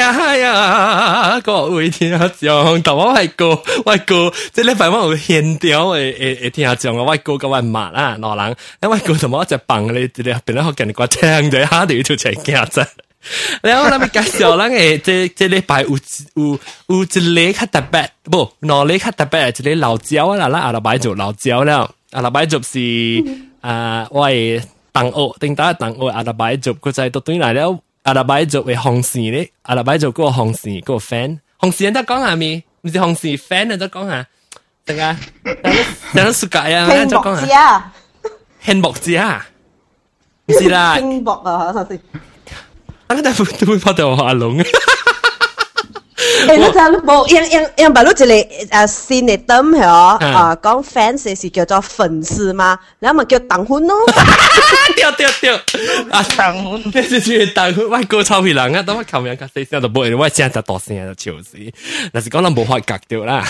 呀，各位聽眾，但我哥，即禮拜我有現條會聽眾啊，我哥個我媽啦，老人，我哥同我一棒你，變咗學人個聽者，下就要出嚟驚啫。然後咱們介紹咱誒，這禮拜有一個較特別，不，兩個較特別，一個老椒啦，咱阿拉伯做老椒了，阿拉伯做是我係同學，頂打同學阿拉伯做，佢就係到對來了。阿拉伯族嘅紅線咧，阿拉伯族嗰個紅線嗰個 fan， 紅線人都講下咪，唔是紅線 fan 人都講下，點解？等陣暑假啊，人都講下。興木子啊，唔是啦。興木啊，首先。等陣都會拍到阿龍。 你真冇因白佬一個新嘅燈係講 fans 是叫做粉絲嘛，然後咪叫黨粉咯。對， 啊黨粉，你是黨粉，我個臭皮人啊，等我琴日個細聲就冇，我聲就大聲就笑死，但是講咱無法隔掉啦。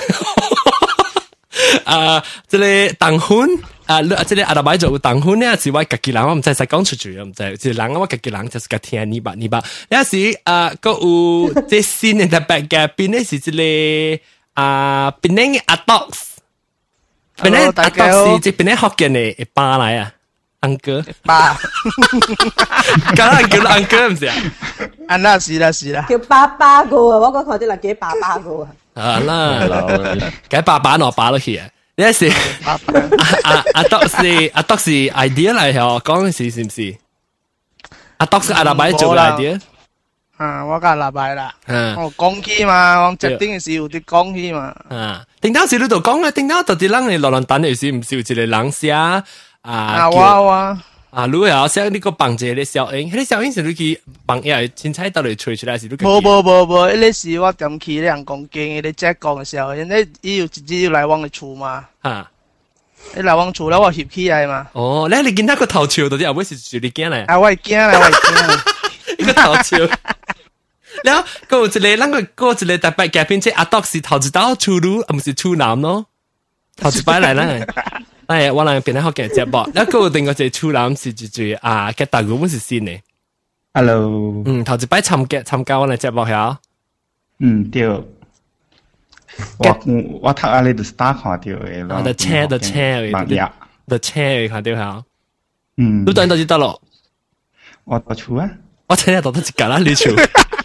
即個黨粉。即係阿拉伯做黨粉咧，是我家己人，我唔知使講出去，我唔知，即係人我家己人就是個聽你吧。有時個有即新嘅特別嘅，邊咧是即個邊咧阿 dox， 邊咧阿 dox 是即邊咧福建嘅爸嚟啊，安哥爸， 咁樣叫安哥唔是啊？ 啊那是啦， 叫爸爸個啊，我講佢啲人叫爸爸個啊啦，解爸爸攞爸落去啊！呢是阿德是 idea 嚟嗬，講嘅是唔是？阿德是阿拉伯做嘅 idea。 我個阿拉伯啦。我講起嘛，我設定嘅時候啲講起嘛。 頂當時你度講咧，頂當到底人嚟落蘭等嘅時，唔是有一個人寫我。 如果有寫呢個綁住啲小英，啲小英是你去綁嘢，凊彩到嚟吹出來是你。 冇，呢時我點去你人講經，你即講嘅時候，因為你要直接要來往嘅厝嘛。你來往厝，我翕起來嘛。 哦，你見到個頭潮到底後尾是住你驚嚟？ 我係驚啦， 呢個頭潮。然後嗰一個，嗰一個特別嘅片，即阿德是頭一刀處女，唔是處男咯。頭一擺嚟啦。我嚟變得好嘅節目，然後另外一個處男是住嘅大股本是新嘅。 Hello。 頭一擺參加我嚟節目係。 對。我睇下你的 star 看到嘅咯。 The chair 看到係。你等到幾多咯？ 我到處啊。 我聽日到得一格啦，你處。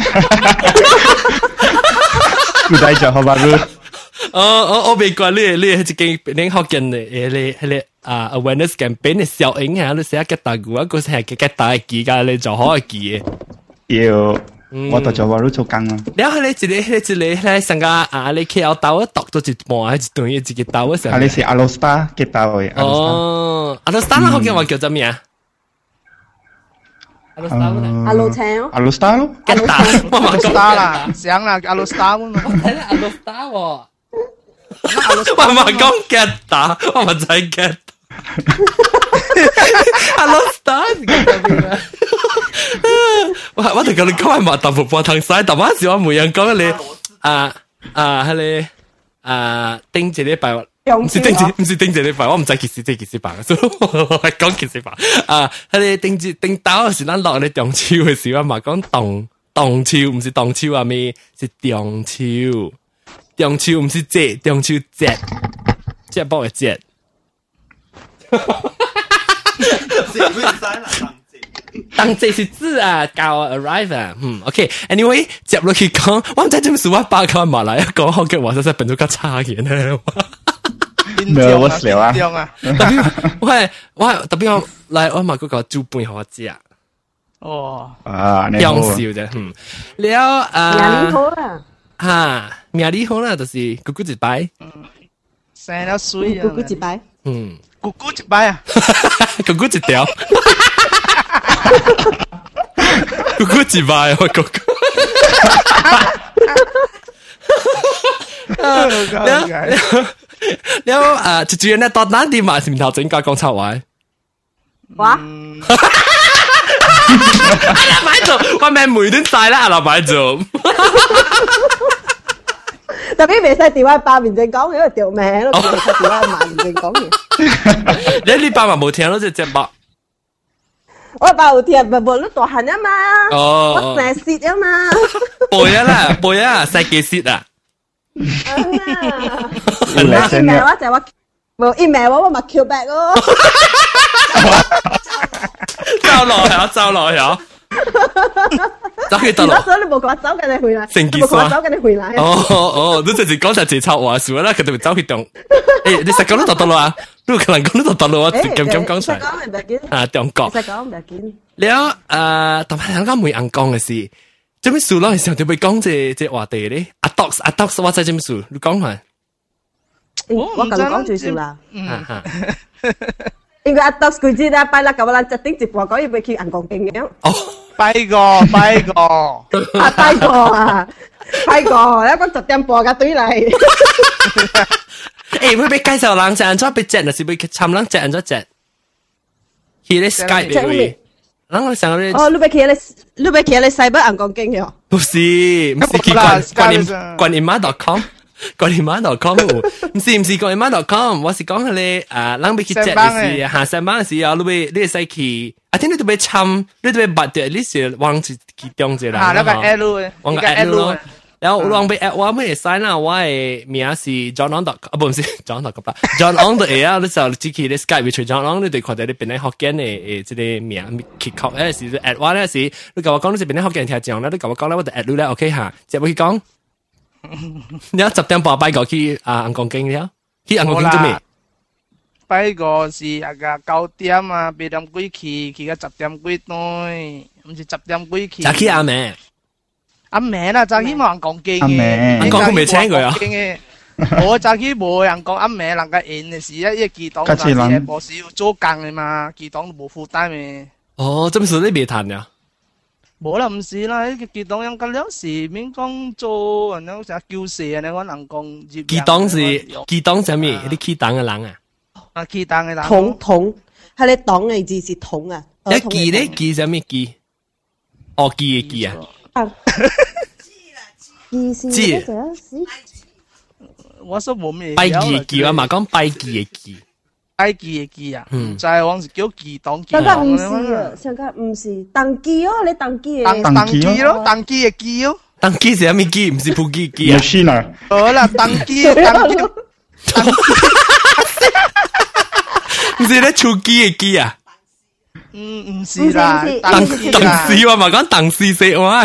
唔使做好吧你。 我未講你係一件你學緊嘅awareness campaign 嘅效應啊！你寫嘅大股啊，嗰時係嘅大記㗎，你做好嘅記嘅。要，我到做話都做工啦。 然後你一個咧成個你 KL 刀讀到一半還是斷一個刀嘅時候。 你是阿羅斯塔嘅刀嘅。 哦，阿羅斯塔啦，學緊話叫做咩啊？ 阿羅青。 阿羅斯塔咯。 嘅打， 阿羅斯塔啦，想啦，阿羅斯塔咯。 我睇阿羅斯塔喎。我唔係講 get 打，我唔係 get。阿羅斯塔是講咩咧？我哋講你講係麻豆腐波湯曬，但係時我每人講你係你頂住呢排，唔是頂住呢排，我唔知幾時辦，所以我係講幾時辦。係你頂刀時咱落你中秋嘅時候嘛，講動秋，唔是動秋啊咩？是中秋。中秋唔是節，中秋節波嘅節。當節是字啊，到 arrive 啊，OK。Anyway， 接落去講，我唔知點數我爸佢馬來講好嘅話，實在本都較差嘅呢。 沒有我笑啊！ 特別我嚟我買嗰個豬半好食啊。 哦， 講笑啫，了廿年好啦。 哈，命理好啦，就是咕咕一擺， 生得水啊， 咕咕一擺， 咕咕一擺啊， 咕咕一條，咕咕一擺，我咕咕，แล้วจุดๆเนี่ยตอนนั้นดีมาสิม頭整架講臭話， 哇！ 阿拉伯做，我咪每段晒啦，阿拉伯做。 特別未使電話八面正講，因為條命咯，未使電話萬面正講嘅。 你呢八萬冇聽咯，只隻白。 我爸有聽，無你大漢啊嘛，我成蝕啊嘛， 背啊，細幾蝕啊， email 我就我冇 email 我咪 Q back 咯， 走落去，走去得咯。 所以你冇講走緊你回來， 成件事啊， 走緊你回來。 你就是講就自抄話數啦，佢哋咪走去動。你實講都得啦，你可能講都得啦，咁講出嚟。啊，中國。 實講唔要緊。 แล้ว但係香港每人講嘅事，做咩數咯？時候就會講這話題咧。阿 docs 我知做咩數？你講下。 我同你講最少啦。應該阿 docs 佢知啦，拜啦，咁我哋一定直播講要俾佢人講經嘅。 哦，拜過。 啊，拜過，一個10點播嘅對嚟。 會俾介紹人隻人咗俾隻，還是俾參人隻人咗隻？佢咧 Skype 嚟。然後想咧， 你俾佢西北人講經嘅？ 不是去觀音媽.com。觀音媽.com 唔是觀音媽.com， 我是講佢咧人俾佢接嘅時，下上班嘅時候，你使去，你都俾參，你都俾拔掉，你是忘記其中一個人。 那個 L 嘅， 忘個 L 咯。然後我俾 L 我咩使啦？我嘅名是 John On 唔是 John On 吧 ？John On 的 A 你就自己咧 Skype 除 John On 你對佢哋邊咧學緊嘅即係名 kick off 嗰時 at 我嗰時，你同我講你邊咧學緊聽講咧，你同我講咧我就 at 你咧 OK 嚇，接佢講。你10點半拜過去銀行經了，去銀行經做咩？ 拜過是9點啊，8點幾去到10點幾對，唔是10點幾去。 就去阿妹。 阿妹啦，就希望講經嘅， 銀行未請佢啊。 我就去冇人講阿妹人家演嘅事，因為寄檔嗰時冇事要做工嘅嘛，寄檔冇負擔嘅。 哦，咁時你未談呀？ 冇啦，唔是啦，呢個寄檔有咁兩時免講做，然後成日叫蛇，你可能講寄檔係咩？啲寄檔嘅人啊？啊，寄檔嘅人。 桶係你檔嘅字是桶啊。 一寄咧寄係咩寄？哦，寄嘅寄啊。 寄我說冇咩。 拜寄嘅寄啊嘛，講拜寄嘅寄。 拜寄嘅寄啊，就係往時叫寄檔。 香港唔是啊，香港唔是當寄哦，你當寄嘅。 當寄咯，當寄嘅寄哦。 當寄係咩寄？唔是撲寄寄啊。 machine 好啦，當寄。 唔是咧出機嘅機啊？ 唔是啦， 當時我咪講當時食我。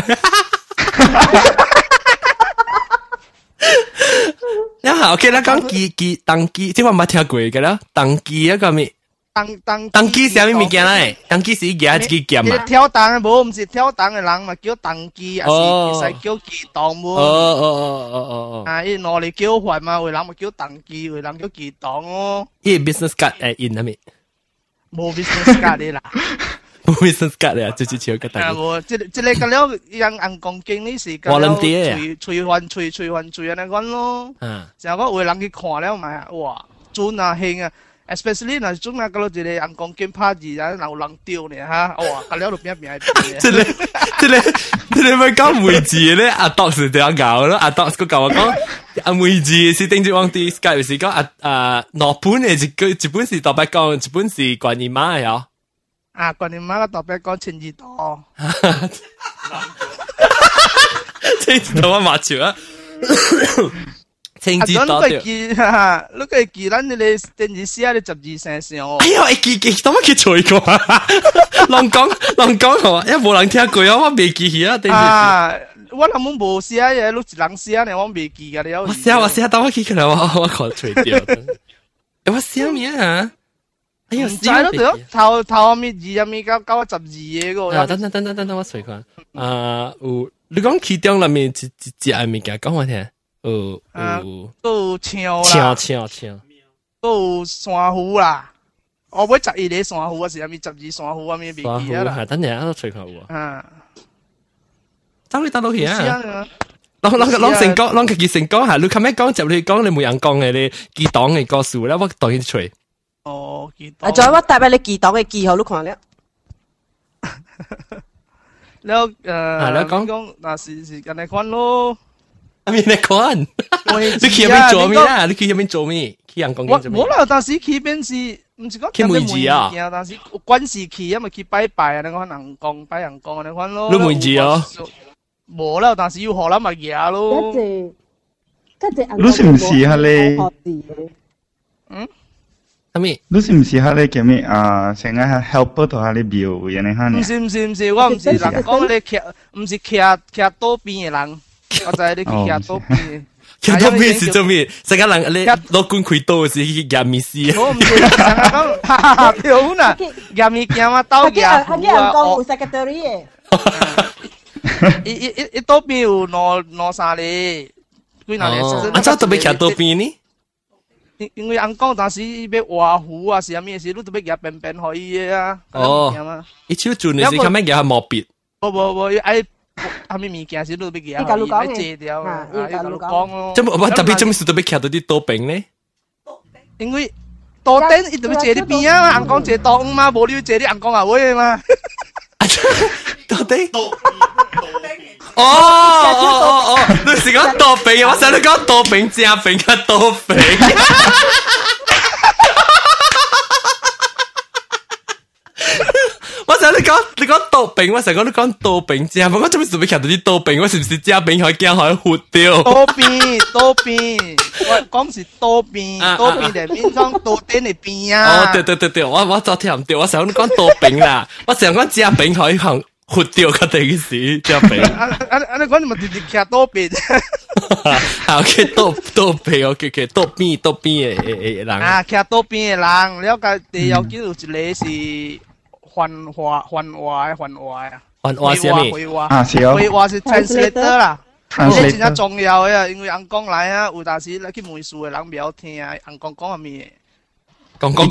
呀，OK 啦，講機當機，即係我冇聽過嘅啦。當機一個咩？當機係咩物件咧？當機是嘢自己劍啊。 跳檔冇，唔是跳檔嘅人嘛，叫當機，還是叫機檔冇？啊，伊攞嚟叫飯嘛，為人咪叫當機，為人叫機檔哦。 伊 business card 誒 in 係咪？ 冇 business card 嘅啦。 冇 business card 嚟啊，直接超個大。 冇，即係咁樣人講經呢時間，隨安尼講咯。成個為人去看了咪，哇，準啊興啊 ，especially 嗱準啊，嗰度一個人講經 party 啊，有人丟呢嚇，哇，咁了度邊邊係。 即係咪講梅子咧？阿 Docs 就有搞咯，阿 Docs 佢教我講，阿梅子是頂住往啲 Skype 是講諾本嘅一本是特別講，一本是觀音媽嘅嗬。 啊，觀音媽個特別講千字多， 千字多我麻雀啊！千字多掉，你個記咱你哋電視寫你12聲聲。 哎呀，記點乜記錯過啊？亂講好啊！因為冇人聽過啊，我未記起啊。 啊，我根本冇寫嘢，你一人寫呢，我未記㗎。你我寫，等我記起來，我講錯掉。我寫咩啊？ 唔知咯，頭面字入面搞12嘢個。 啊，等我隨看。你講其中裏面一樣物件，講我聽。 都槍，都山虎啦。我買11個山虎，是入面12山虎，我面未記啦。 係等陣我隨看喎。 啊， 走去啊！啷成歌，啷佢成歌嚇？你琴日講就你講，你冇人講嘅你記檔嘅歌數咧，我當然隨。 哦，記檔。 仲有我帶俾你記檔嘅記號，你看了。 แล้ว講嗱是人哋看咯。 阿面你看，你去入面做咩啊？你去入面做咩？去人講緊做咩？ 我啦，但是去邊是唔是講去梅子啊， 但是有關係去，因為去拜拜啊，你講人講拜人講，你講咯。 你梅子啊？ 冇啦，但是要學啦咪嘢咯。 你是唔是下咧？ 嗯？ 咩？ 你是唔是下咧叫咩啊？成日 helper 同下你廟嘅你看。 唔是，我唔是人講你騎，唔是騎多邊嘅人，我就係你騎多邊。 騎多邊是做咩？成個人你攞罐開刀是去夾面試。 我唔是，成日講哈哈票啦，夾面夾嘛刀夾。 佢啲人講有 secretary 嘅。一多邊有攞啥咧？幾難咧？ 啊，真特別騎多邊呢？ 因為人講，但是要畫虎啊，是啥物事，你特別夾便便可以嘅啊。 哦，伊超做你是看咩夾係毛筆？ 冇，愛啥物物件是你特別夾，愛借掉啊，要甲你講咯。 咁我特別做咩事特別騎到啲刀柄咧？ 因為刀頂伊特別借啲邊啊，人講借刀嘛，無你要借啲人講啊會嘛。 刀頂。哦，你是講刀柄，我想你講刀柄正柄嘅刀柄。我想你講刀柄，我成日講你講刀柄正，我做咩事要騎到啲刀柄？我是唔是正柄可以驚可以活掉？ 刀邊，我講是刀邊嚟邊講刀頂嚟邊啊！ 哦，對，我就聽唔到，我想講刀柄啦，我成日講正柄可以行。活掉個地市，只病。 你講你咪直接騎多邊。 好嘅，多邊，OK，多邊嘅人。 啊，騎多邊嘅人，了解第有幾有一個是幻話啊。 幻話是咩？ 啊，是哦。 繪畫是 translator 啦。呢真係重要嘅，因為人講來啊，有陣時你去梅樹嘅人唔好聽，人講係咩？ 講，我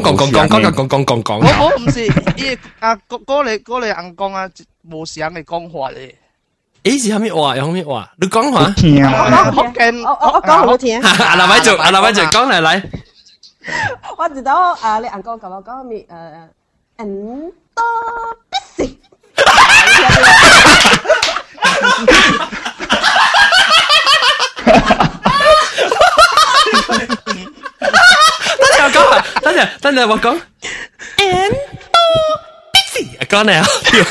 唔是，伊啊，嗰你人講啊，無相嘅講法咧。 誒是蝦米話？有蝦米話？你講話？ 聽啊！ 我講好聽。 阿劉偉做，講嚟。 我知道啊，你人講咁我講咩多必死。等陣我講 Endo Taxi 講嚟啊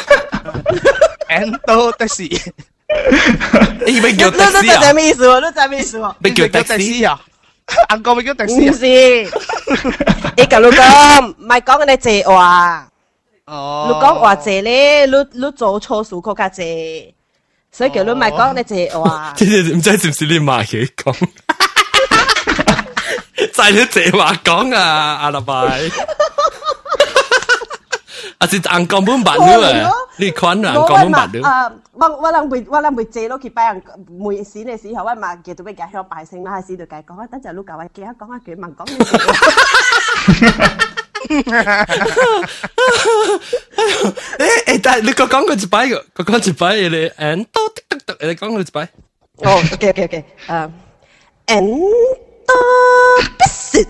Endo Taxi 你咪叫 taxi 啊？ 你知咩意思喎？你知咩意思喎？ 咪叫 taxi 啊？人講咪叫 taxi 唔是，你咁你講，唔係講你借話。 哦。 你講話借咧，你做錯事嗰家借，所以叫你唔係講你借話。 唔知是唔是你媽嘅講？就係你借話講啊，阿立拜。啊是人講本白了啊，你看人講本白了。 啊，我人會借咯，佢拜人每時嘅時候，我嘛叫到俾家鄉拜聖啦，喺時度計講，等陣你教我記下講下句問講你。但係你講佢一擺個，講一擺你，and 多你講佢一擺。 哦 ，OK， and 多必死。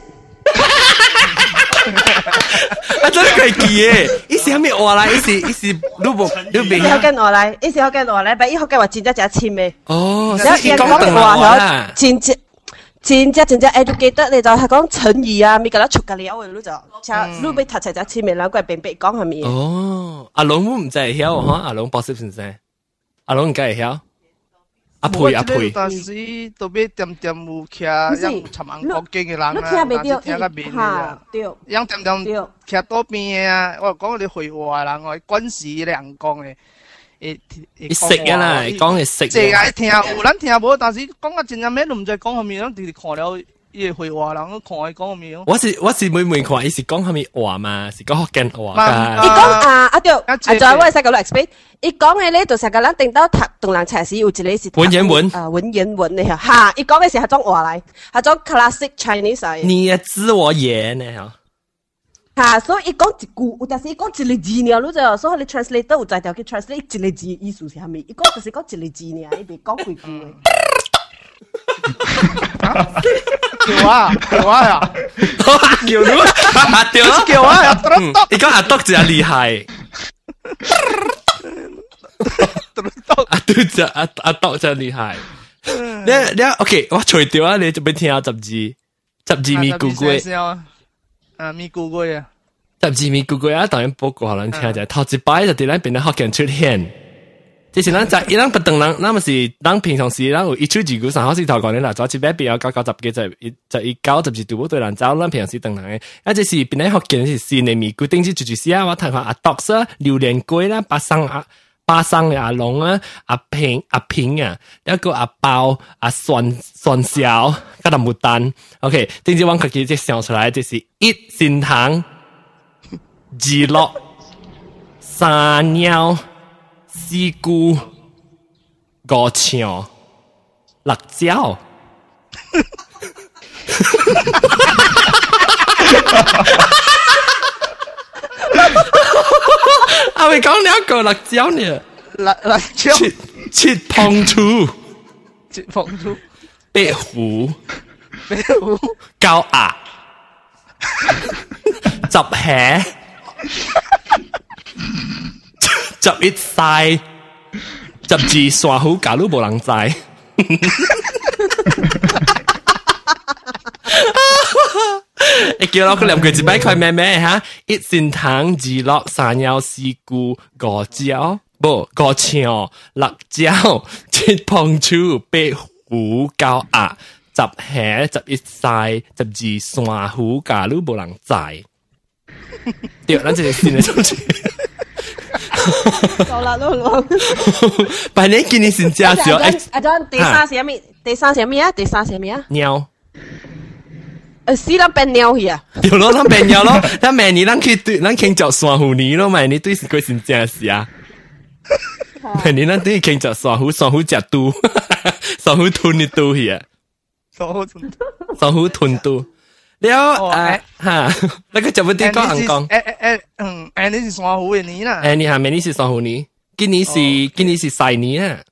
啊，真係佢記嘅，伊是蝦米話啦？伊是你未學緊我嚟，伊是學緊我嚟，但伊學緊話真正真簽嘅。 哦， 然後伊講嘅話係真正 educated， 你就係講成語啊，咪咁樣出嘅了，你就你俾讀齊就簽嘅，然後佢並別講係咪？ 哦，阿龍唔知係曉嚇，阿龍博士先生，阿龍唔該係曉。阿佩， 但是特別點有騎讓尋人國經嘅人啊， 聽未到， 聽個面嘅， 對， 讓點騎多邊嘅啊，我講你會話人，我軍事嘅人講嘅， 你識嘅啦，講係識。 即係聽有人聽無，但是講個真正咩都唔知講係咩，直直看了伊會話人，看伊講係咩。 我是每看，伊是講係咩話嘛，是講福建話㗎。 伊講啊對，在我細個嚟 explain。伊講嘅咧，就成個人定到讀同人測試有一個是文言文， 文言文嘅嚇，伊講嘅是係種話嚟，係種 classic Chinese 嚟。 你嘅自我言呢嚇，所以伊講一句，有陣時伊講一個字呢，你就所以你 translate 都有在條去 translate 一個字意思是係咪？伊講就是講一個字呢，伊別講幾句嘅。 叫啊呀！ 叫你叫啊呀！ 你講阿篤就厲害。阿篤真厲害。你 OK， 我除掉啊，你就俾聽下十字咪咕咕。 咪咕龜啊， 甚至咪咕龜啊，當然報告可能聽就頭一擺就喺咱邊咧學見出現。即是咱在伊咱不等人，那麼是咱平常時咱有一出二句三好四頭講咧啦，早一擺比較90幾就一90度對人走，咱平常時等人嘅。啊，即是邊咧學見是新嘅咪咕，頂住住時啊，我睇下阿獨色、榴蓮龜啦、巴桑嘅阿龍啊、阿平啊，一個阿包、阿蒜小、加粒木蛋。OK， 頂住我自己即想出來，就是一仙糖、二樂、三鳥。絲菇、五腸、辣椒，啊！咪講兩個辣椒呢？ 辣椒， 切碰醋，白胡，膠鴨，汁蝦。十一晒，十二耍好假都冇人知。你叫我嗰兩句字擺佢咩咩嚇？一仙糖、二樂、三鳥、絲菇、五椒，不五腸、辣椒、切碰醋、白胡、膠鴨、十蝦、十一晒、十二耍好假都冇人知。對，咱這個先嚟做。 夠啦，都攞。 但係你見你先揸住， 阿 John 第三是咩？第三是咩啊？第三是咩啊？ 鳥。 死啦變鳥去啊！ 有咯，咱變鳥咯，咱明年咱去對，咱慶祝雙虎年咯，明年對是鬼先正事啊！明年咱對慶祝雙虎食豬，雙虎吞你肚去啊！雙虎吞肚。了哈，那個就不對講人講。 你是雙虎嘅年啦。 你係咪你是雙虎年？今年是細年啊！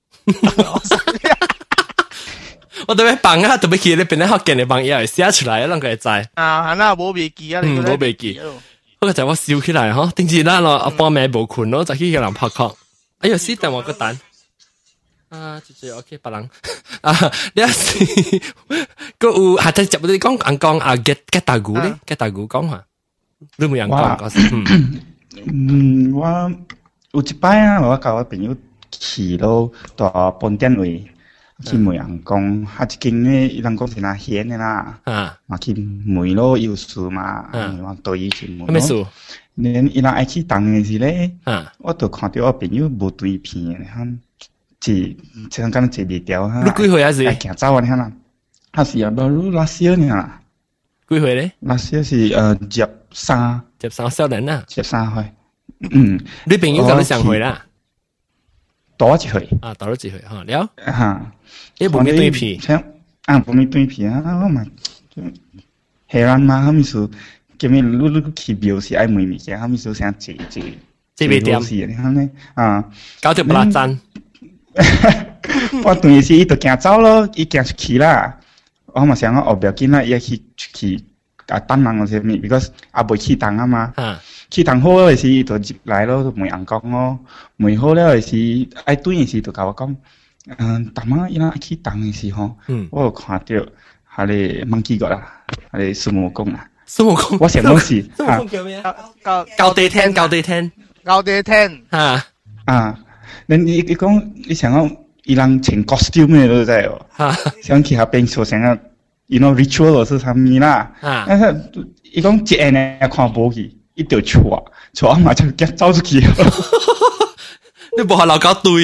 我特別棒啊，特別記得邊咧學見你棒嘢寫出來，讓佢知。 啊，那冇筆記啊， 冇筆記。嗰個就我笑起來嗬，定時啦咯，阿爸妹無困咯，就去叫人拍殼。哎呦，死等我個蛋。啊，就 OK， 別人啊，你是個有係在接你講啊，get 大鼓咧，get 大鼓講話，你冇人講嗰時。 我有一擺啊，我甲我朋友去咯，到飯店位去問人講，一間咧，伊人講是哪顯嘅啦，嘛去問咯，有事嘛，我對伊去問。 咩事？ 連伊人愛去當嘅時咧，我就看到我朋友無對片嘅，像敢坐袂掉哈。 你幾歲啊？是？ 行走啊，你看啦，還是啊，不拉少呢啦。 幾歲咧？ 拉少是13 少年啊。 13歲。 你朋友咁你上回啦？ 多一歲。 啊，多咗一歲哈，了。 哈。 你冇咩對片？ 冇咩對片啊！我嘛，係人嘛，他們說，叫咩？你去廟是愛買物件，他們說想借袂掂。 是你看呢？啊， 搞條不拉贊。 我當時伊就行走咯，伊行出去啦。我嘛想講後邊見啦，伊去啊等人嗰些咩 ，because 啊未去當啊嘛。去當好嗰時伊就入來咯，就問人講咯，問好了嗰時愛對嗰時就甲我講，大媽伊拉去當嘅時候，我有看到下個猛雞角啦，下個孫悟空啊。 孫悟空， 我想講是孫悟空叫咩啊？教地聽。 啊。你講你想講伊人穿 costume 嘅都知哦，想去下邊做成個 ritual 是啥物啦？但是伊講一下呢看無去，伊就錯嘛就夾走出去。 你無下老搞對，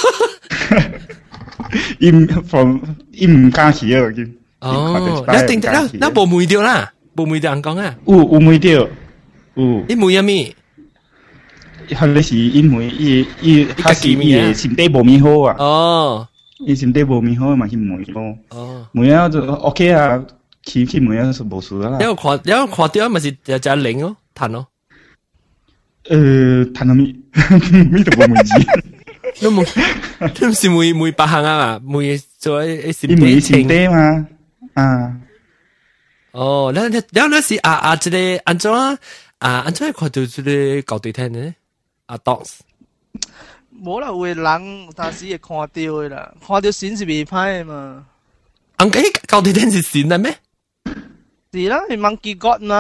伊唔敢去啊！ 哦，一定得啦，那無梅掉啦，無梅掉人講啊， 有梅掉，有。 你梅啊咪？ 佢你是因為伊他是伊心地無咪好啊。 哦， 伊心地無咪好嘛去梅咯。 哦， 梅啊就 OK 啊，去梅啊就無事啦。 有看到咪是就零咯，彈咯。 彈到咪都冇梅字。 你唔是梅白行啊嘛？梅做一心地嘛。啊。 哦，你是這個安怎啊？安怎看到這個搞對聽呢？dogs， 冇啦，會人但是會看到嘅啦，看到線是未歹嘅嘛。 搞對聽是線啦咩？ 是啦，係monkey god 嘛。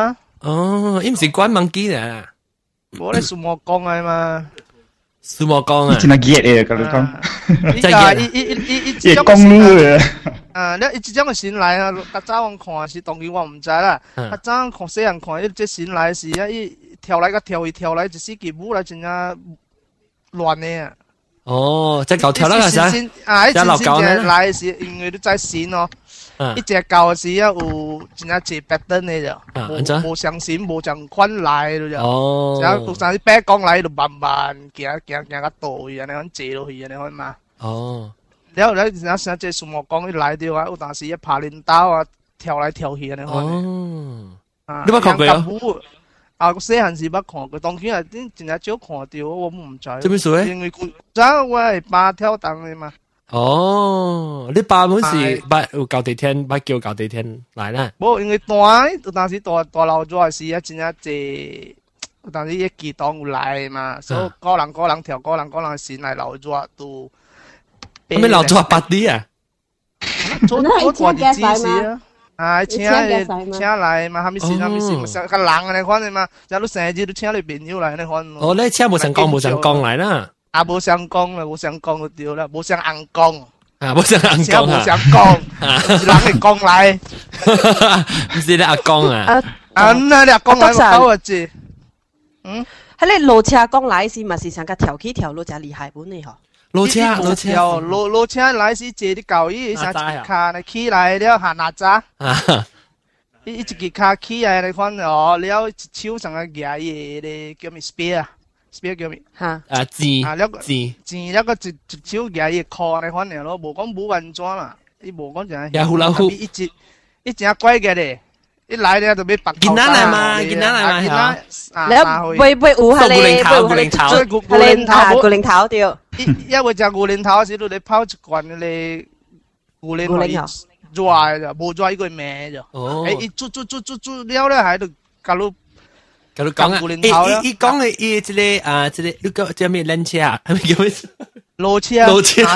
哦，伊毋是關門機啊， 我咧數莫講嘅嘛。 數莫講啊， 真係熱嘅，咁講。真係熱。 公路嘅。 你一種嘅先來啊，較早我看是當然我唔知啦。較早看細人看，即先來是啊，伊跳來個跳去跳來，一時幾舞來真係亂嘅啊。 哦，即狗跳啦，係咪？ 啊，一隻來是因為都在線咯。一隻狗是啊有真係一 pattern 嘅啫，無上線無上款來嘅啫。 哦， 然後上啲白講來就慢慢行個道去，安尼樣坐落去，安尼樣嘛。 哦， 然後成隻樹木講一來的話，有當時一爬輪刀啊，跳來跳去，安尼樣。 哦，你捌看過啊？ 啊，個細漢時捌看過，當然係真係少看到，我唔知。 做咩事咧？ 因為早我係爸跳檔嘅嘛。 哦，你爸本是捌有教地天，捌叫教地天來啦。 冇，因為大，有當時大老早時啊，真係濟，有當時一機檔有來嘛，所以個人跳，個人先來老早都。 咩老早八啲啊？ 做大啲知識啊！啊，請來嘛，係咪先？個人嚟看嘅嘛，假如生日都請你朋友嚟嚟看。 哦，你請無相講來啦。 啊，無相講啦，無相講就對啦，無相硬講。 啊，無相硬講啊，無相講，是人嚟講來。 唔是你阿公啊？ 啊，那你阿公來我我知。 喺你路車講來時，咪是上個跳起跳路就厲害本嚟嗬。 路車來時坐啲舊衣，上一卡你起來了下哪吒。一隻卡起來你看哦，了手上個嘢嘢叫咩 spear。spear 叫咩？ 嚇箭啊，箭一個一手夾嘢靠你看嚟咯，無講冇運裝啦，伊無講就係。 有胡老虎。 一隻乖嘅咧，一來咧就俾白。 見仔嚟嘛，見仔嚟嘛， 你背有下你，古靈頭掉。 因為隻古靈頭時都你拋一罐你古靈頭抓嘅，冇抓一個咩啫。哦。誒，煮了咧喺度搞到。 佢都講啊，伊講嘅伊即個啊，即個你講叫咩輪車啊？係咪叫咩？ 路車，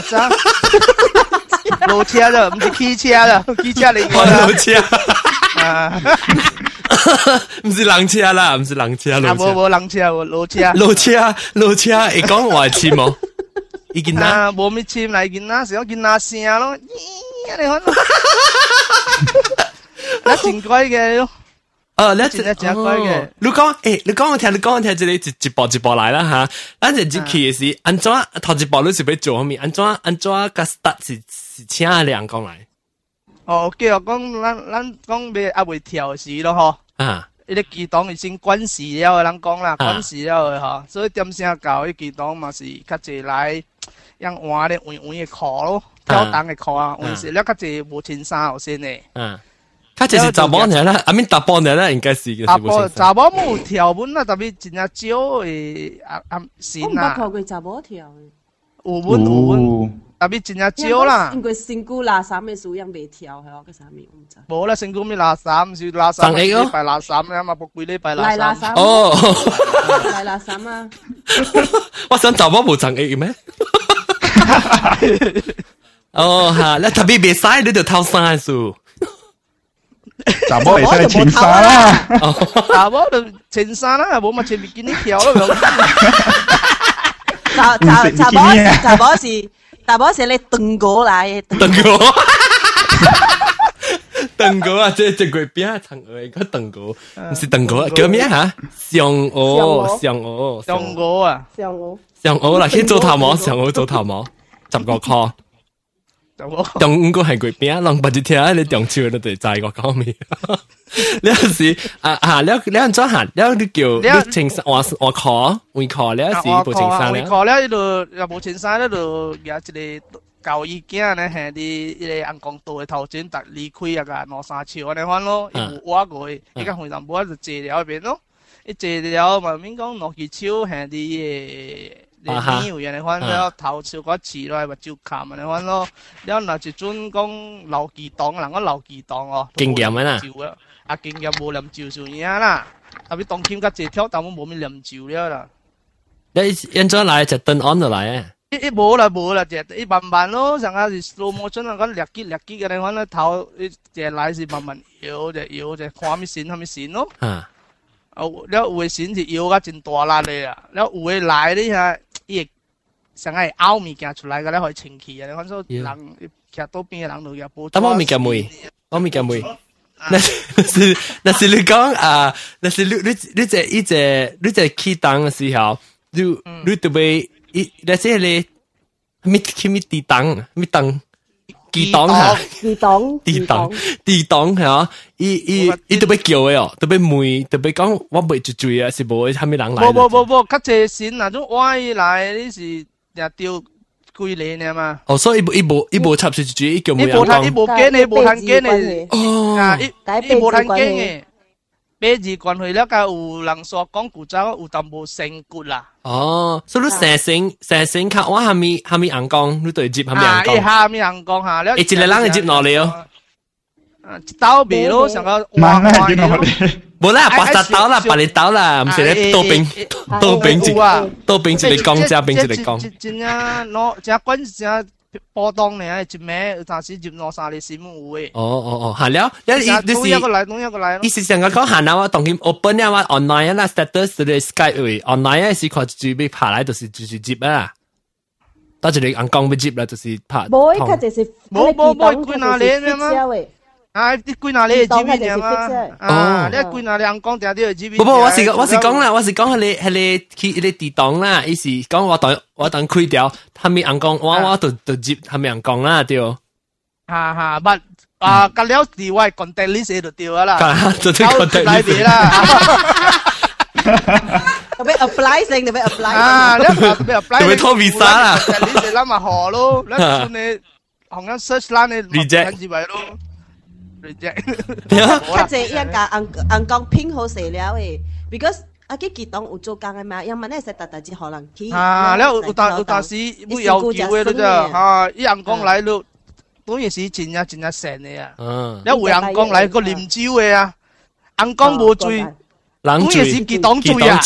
路車啫，唔是汽車啦，汽車嚟嘅。 路車，唔是人車啦，唔是人車， 冇人車，路車。 路車，會講話詞冇？伊見啦， 冇咩詞嚟見啦，成日見啦聲咯，你看，那真乖嘅咯。 你真乖嘅。你講我聽，即係一步一步來啦嚇。咱就入去嘅是安怎頭一步你是要做咩？安怎個 start 是請人講來。 哦，叫我講咱講要未跳時咯嗬。啊，呢個機檔已經關事了，人講啦，關事了嘅嗬。所以點聲教呢機檔嘛是較濟來用換咧換嘅課咯，跳檔嘅課啊，換時咧較濟無穿衫後先嘅。 佢就是查某人啦，阿面大波人啦，應該是嘅。 查某冇跳本啦，特別真係少誒線啊。 我唔過查某跳嘅。 有本，特別真係少啦。 因為身軀拉衫嘅數樣未跳係我嘅衫面唔知。 冇啦，身軀咩拉衫，是拉衫。禮拜拉衫啊嘛，冇幾禮拜拉衫。 哦， 來拉衫啊！ 我想查某冇長嘅咩？哦嚇，你特別別曬，你就偷衫數。 查某會使穿衫啦， 查某就穿衫啦，冇咪穿比基尼跳咯。 查某是你燉果來， 燉果啊，即係貴邊層嘅個燉果，唔是燉果，叫咩嚇？上鵝啦，先做頭毛，上鵝做頭毛，15塊。中午係貴邊，人不知聽你中秋都對在我講咩？你是你安怎行？你叫你穿衫換褲，你是冇穿衫咧？ 換褲咧，呢度又冇穿衫，呢度有一個舊衣件咧，係啲呢個陽光道嘅頭前突離開啊個攞三條你看咯，又挖過去，而家紅淡薄就借了邊咯，一借了嘛，面講攞幾條係啲。你人哋看了頭朝嗰次咯，係咪照砍人哋看咯？然後嗱就專講留記檔，人講留記檔哦。 經驗啊！ 啊經驗冇念照數嘢啦，特別當天個節跳，但我冇咩念照了啦。 你現在來就登安就來啊！ 冇啦，就一慢慢咯，成日是 slow motion 啊，講略擊嘅，你看咧頭，就來是慢慢搖就看咩線咯。 了有诶神是摇甲真大力诶啊，了有诶来你遐伊会上爱拗物件出来，个了互伊清气啊！你看说人徛倒边诶人就也无。 但我物件袂，我物件袂。那是你讲啊，那是你在起档嘅時候，你特別那些咧，咪地檔咪檔。地檔嚇，地檔係啊！伊特別叫嘅哦，特別霉，特別講我袂一嘴啊，是無蝦米人來。 無，較濟神那種歪來，你是也丟幾年嘅嘛？ 哦，所以伊無插一嘴，伊叫冇人講。伊無驚嘅，無趁驚嘅。哦，伊無趁驚嘅。八字關係了，甲有人說講古早有淡薄成骨啦。 哦，所以你成身卡我蝦米硬講，你對接蝦米硬講？ 蝦米硬講嚇，了。 一個人會接落嚟哦。 刀尾咯，成個哇快咯。 冇啦，白沙刀啦，白你刀啦，唔是咧刀柄一嚟講，只柄一嚟講。 真啊，攞只滾只。波動呢，一咩？有陣時接攞曬你閃有誒。 哦，係了，你東一個嚟。 意思上講行啊，我同佢 open 啊，我 online 啦 ，status 對 Skype 喂 ，online 係看住被拍來就是接啊。到時你硬講要接啦，就是拍。 冇，佢就是冇，歸哪裡咩嘛？啊！你歸哪裡係接咩嘛？啊！你歸哪裡硬講定啲係接咩？ 不，我是講啦，我是講係你去地檔啦，意思講我等開掉，係咪硬講？我就接係咪硬講啦？對。 哈，不隔了字我係 contact list 就掉啦， 就啲 contact list 啦。 特別 apply 性，特別 apply 啊！你特別 apply， 特別拖 visa 啦。 你哋諗下河咯，你算你紅人 search 啦，你 reject 字位咯。 較濟一架硬講拼好勢了誒 ，because 啊佢結黨有做工嘅嘛，因為咧實大隻可能去。 啊，了有時會有機會咯啫，嚇！伊硬講來咯，當然是真正神嘅啊。了有硬講來個啉酒嘅啊，硬講無罪，當然是結黨罪啊。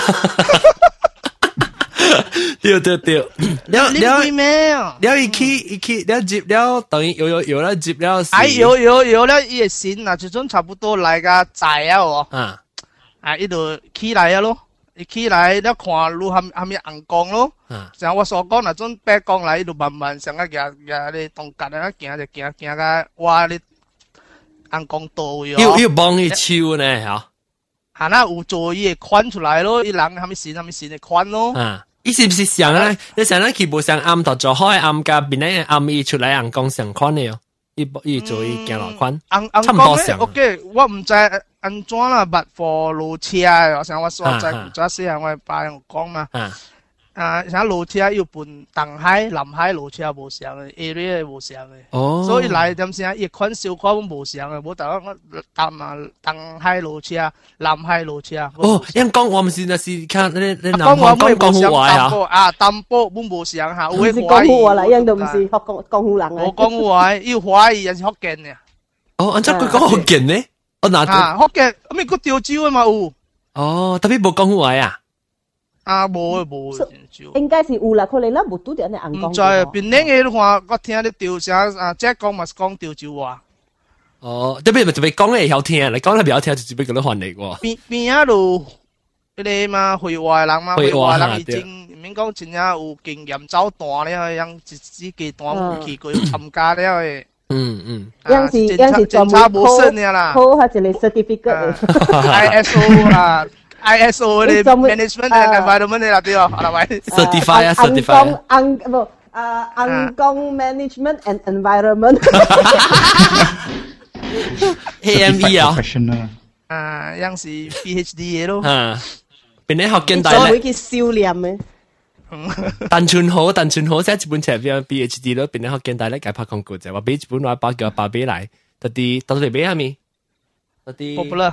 對，了一起了接了，等於有了接了。 有了，伊個神啊，就種差不多來個仔啊喎。伊就起來啊咯，伊起來了看路下面硬講咯。像我所講那種白講來，伊就慢慢上個夾你動格啊，行個哇你硬講到喎。 要幫伊手呢嚇。 係啦，有做伊個款出來咯，伊人下面神個款咯。 伊是不是想咧？你想咧，佢無想暗頭做開暗甲邊咧暗伊出來硬講相款嘅哦，伊做伊行落款，差唔多相。 OK， 我唔知安怎啦，but for 路車，我想我所在古早時候我爸用講嘛。像路車要搬東海、南海路車無相嘅 ，area 無相嘅。所以來點先一款小款無相嘅，冇得我東海路車、南海路車。 因講我唔是那是看你南方講好話啊，淡薄本無相嚇， 有啲講好話啦，因都唔是講好人我講好話，要懷疑人是福建嘅。 按照佢講福建呢？我嗱福建，咁咪個潮州啊嘛有。 特別冇講好話啊。 冇， 應該是有啦，可能咱冇拄着安尼硬講。 唔知，邊領嘅話，我聽你調聲即係講咪講潮州話。 特別講你會曉聽，你講你唔曉聽就只不過你翻嚟喎。 邊啊度，你嘛會話人嘛，會話人已經唔免講真正有經驗走單咧，樣自己單有去過參加咧嘅。 樣是全部考下一個 certificate ISO 啊。ISO 嘅 management and environment 嚟啦，對啊，係咪 ？certify 硬講 management and environment。 AME 啊，樣是 PhD 嘅咯。 邊啲學見大咧？ 會叫少年嘅。 鄧春豪寫一本冊邊 PhD 咯，邊啲學見大咧？解拍廣告就話俾一本話包叫爸俾嚟，到底俾係咪？到底 popular。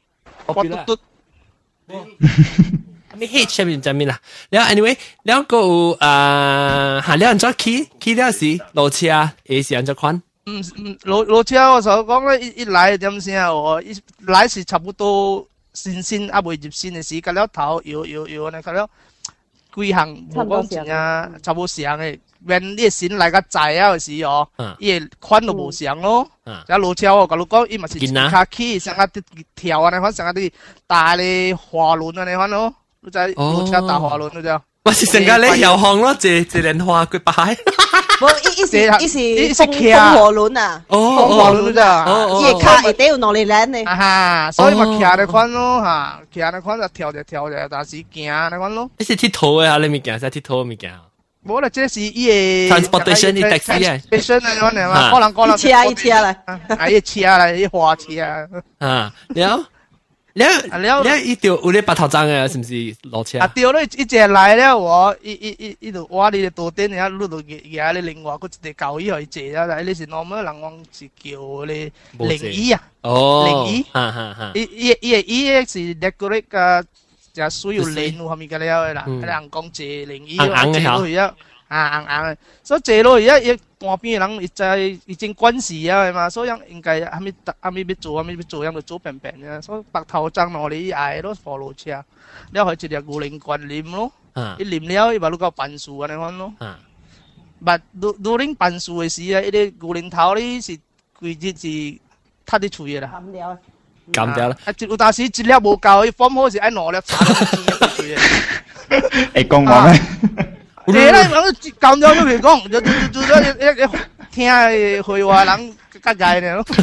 ไม่เฮ็ดใช่ไหมจำไม่ละแล้ว anyway แล้วก็หาแล้วอันจะขี่แล้วสิรถ車是อันจะควันรถ車我所講咧一來點先啊我一來是差不多新啊未入新嘅時間了頭有呢個了幾項無講真啊，差不多像誒。when 你先來個債啊時哦，伊個款都無像咯。只路車我甲你講，伊嘛是一卡起，像啊啲跳啊，你看像啊啲大嘅滑輪啊，你看咯，你知路車大滑輪你知？ 我是成個咧搖行咯，一蓮花佢擺。 伊是風滑輪啊， 風滑輪咋？ 伊卡一定要攞嚟練呢。 啊，所以嘛徛嚟款咯嚇，徛嚟款就跳就，但是行嚟款咯。 你是鐵佗嘅嚇，你物件係鐵佗物件。 冇啦，這是伊個 transportation 啲 taxi 啊 ，transportation 啊，可能嘛，可能車啦， 伊車啦，伊花車啊，了，伊條有啲白頭鬃嘅，是唔是落車？ 啊，對咯，一隻來了，我伊就挖你嘅多點，然後攞到嘢，你另外嗰一個舊衣去借啦，你是normal人講是叫你靈衣啊，靈衣，伊是 decorate 個。就需要練喎，後面嘅了啦，啲人講借靈衣，借落去啊，硬，所以借落去一旁邊嘅人，已經關事啊嘛，所以應該後面要做，樣就做平嘅，所以白頭鬃我哋嗌咯，火爐車，了佢一隻牛靈棍念咯，一念了，伊話你個辦事啊，你看咯，但牛靈辦事嘅時啊，伊啲牛靈頭咧是規日是塌啲脆嘅啦。 減掉啦！ 有當時資料無夠，伊放好時愛攞粒茶都錢會講我咩？ 誒啦，減掉都未講，就一聽會話人夾解呢咯。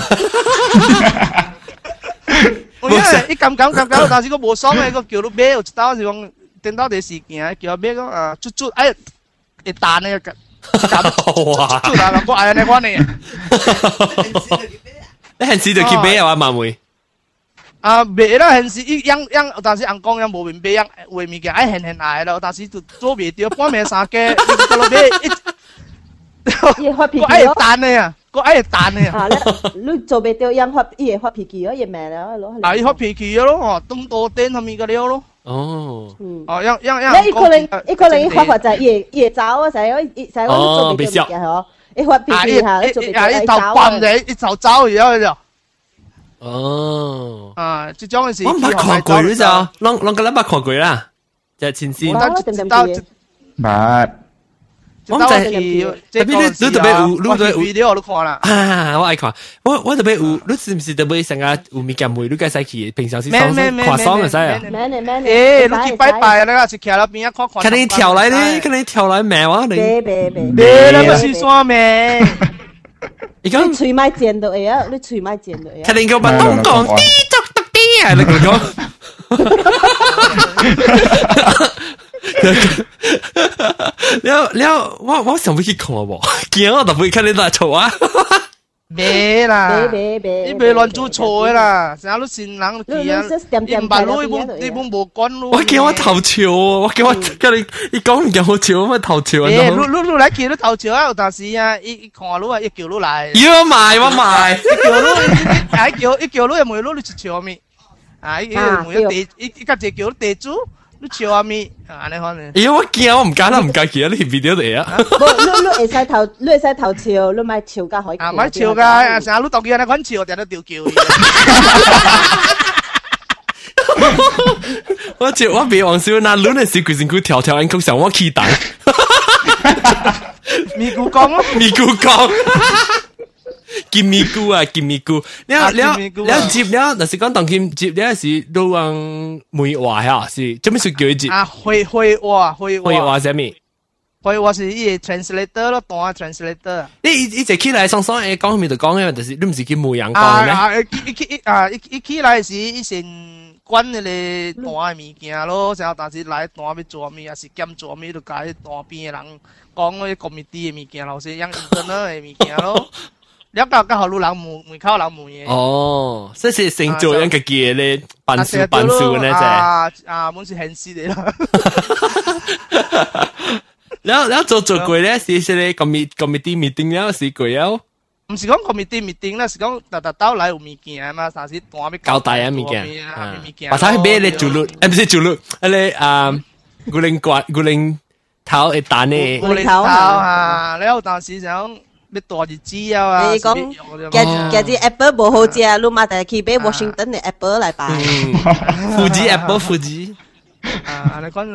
我因為一減，但是個無爽嘅，個叫你買，有一刀是講電腦第事件，叫買講啊，捽哎，會彈呢個減，捽啦，我嗌你講你。 你係試到去買啊，媽妹。 啊，袂啦，現時伊樣，但是人講樣無面買樣，為物件愛現愛咯，但是就做袂到，半暝三更，你個落買伊發脾氣咯， 愛彈的啊，個愛彈的啊。你做袂到樣伊會發脾氣咯，伊罵了咯。 啊，伊發脾氣咯，哦，東多點後面個了咯。 哦。 哦，樣。 你可能伊發就伊會走啊，就係伊做袂到物件嗬，伊發脾氣嚇，你做袂到伊走啊。 伊就走而家就。 哦， 啊，即種嘅事， 我唔捌看過呢就，啷個捌看過啦，就係前線。 捌。 我就係，特別你特別有，你特別有 video 都看啦。 啊，我愛看，我特別有，你是唔是特別成日有物件買，你該使去，平常時看爽就使啊。 誒，你去拜拜啦，是徛喺邊一看。 看你跳來咧，看你跳來罵我你。 別啦，不是說咩？ 你喙咪剪到會啊！你喙咪剪到會啊！ 睇你個把東講啲捉得啲啊！你講，了，我想不去看喎，驚我都不會看你大錯啊！ 別啦，你別亂做錯嘅啦，成日都善人去啊！你唔辦路，你本無關路。 我驚我頭潮喎，我驚我跟你講唔驚我潮，我頭潮啊！ 你來叫你頭潮啊！有當時啊，一看路啊，一叫你來。 要買，我買。 一叫你又冇路，你就潮咪？啊，一個只叫你地主。你笑阿咪，安尼可能。 咦，我驚我唔敢啦，唔敢去啊！你 video 嚟啊！ 你會使頭笑，你咪笑甲可以。 啊，咪笑甲，成日你當佢安尼款笑，定得吊叫。 我別忘笑，那亂嘅時佢成佢條條眼曲上我起蛋。 咪咕講咯， 咪咕講。金咪菇啊，金咪菇，你接了，但是講當今接了是都用梅話呀，是做咩事叫接？ 啊，會話什麼？ 會話是伊個 translator 咯，當 translator。 你直起來上誒講咪就講嘅，但是你唔是叫梅人講咩？一起來是以前管嗰個單嘅物件咯，然後但是來單要做咩，也是兼做咩，就甲啲單邊嘅人講嗰啲 committee 嘅物件，或是樣 internal 嘅物件咯。了解剛好路人門口人門嘢。哦， 這是成做樣嘅嘢咧，辦事咧啫。 啊，滿是現實嚟啦。 แล้ว做過咧，是咧 committee meeting แล้ว是過了。 唔是講 committee meeting 啦，是講到來有物件嘛，但是單要交代啊物件。把它買咧做路，唔是做路，咧古靈頭會彈咧。 古靈頭啊，แล้ว當時想。要大日子啊！ 你講今日 Apple 無好食，你嘛就去買 Washington 嘅 Apple 來擺。 富士 Apple 富士。 啊，你講咯。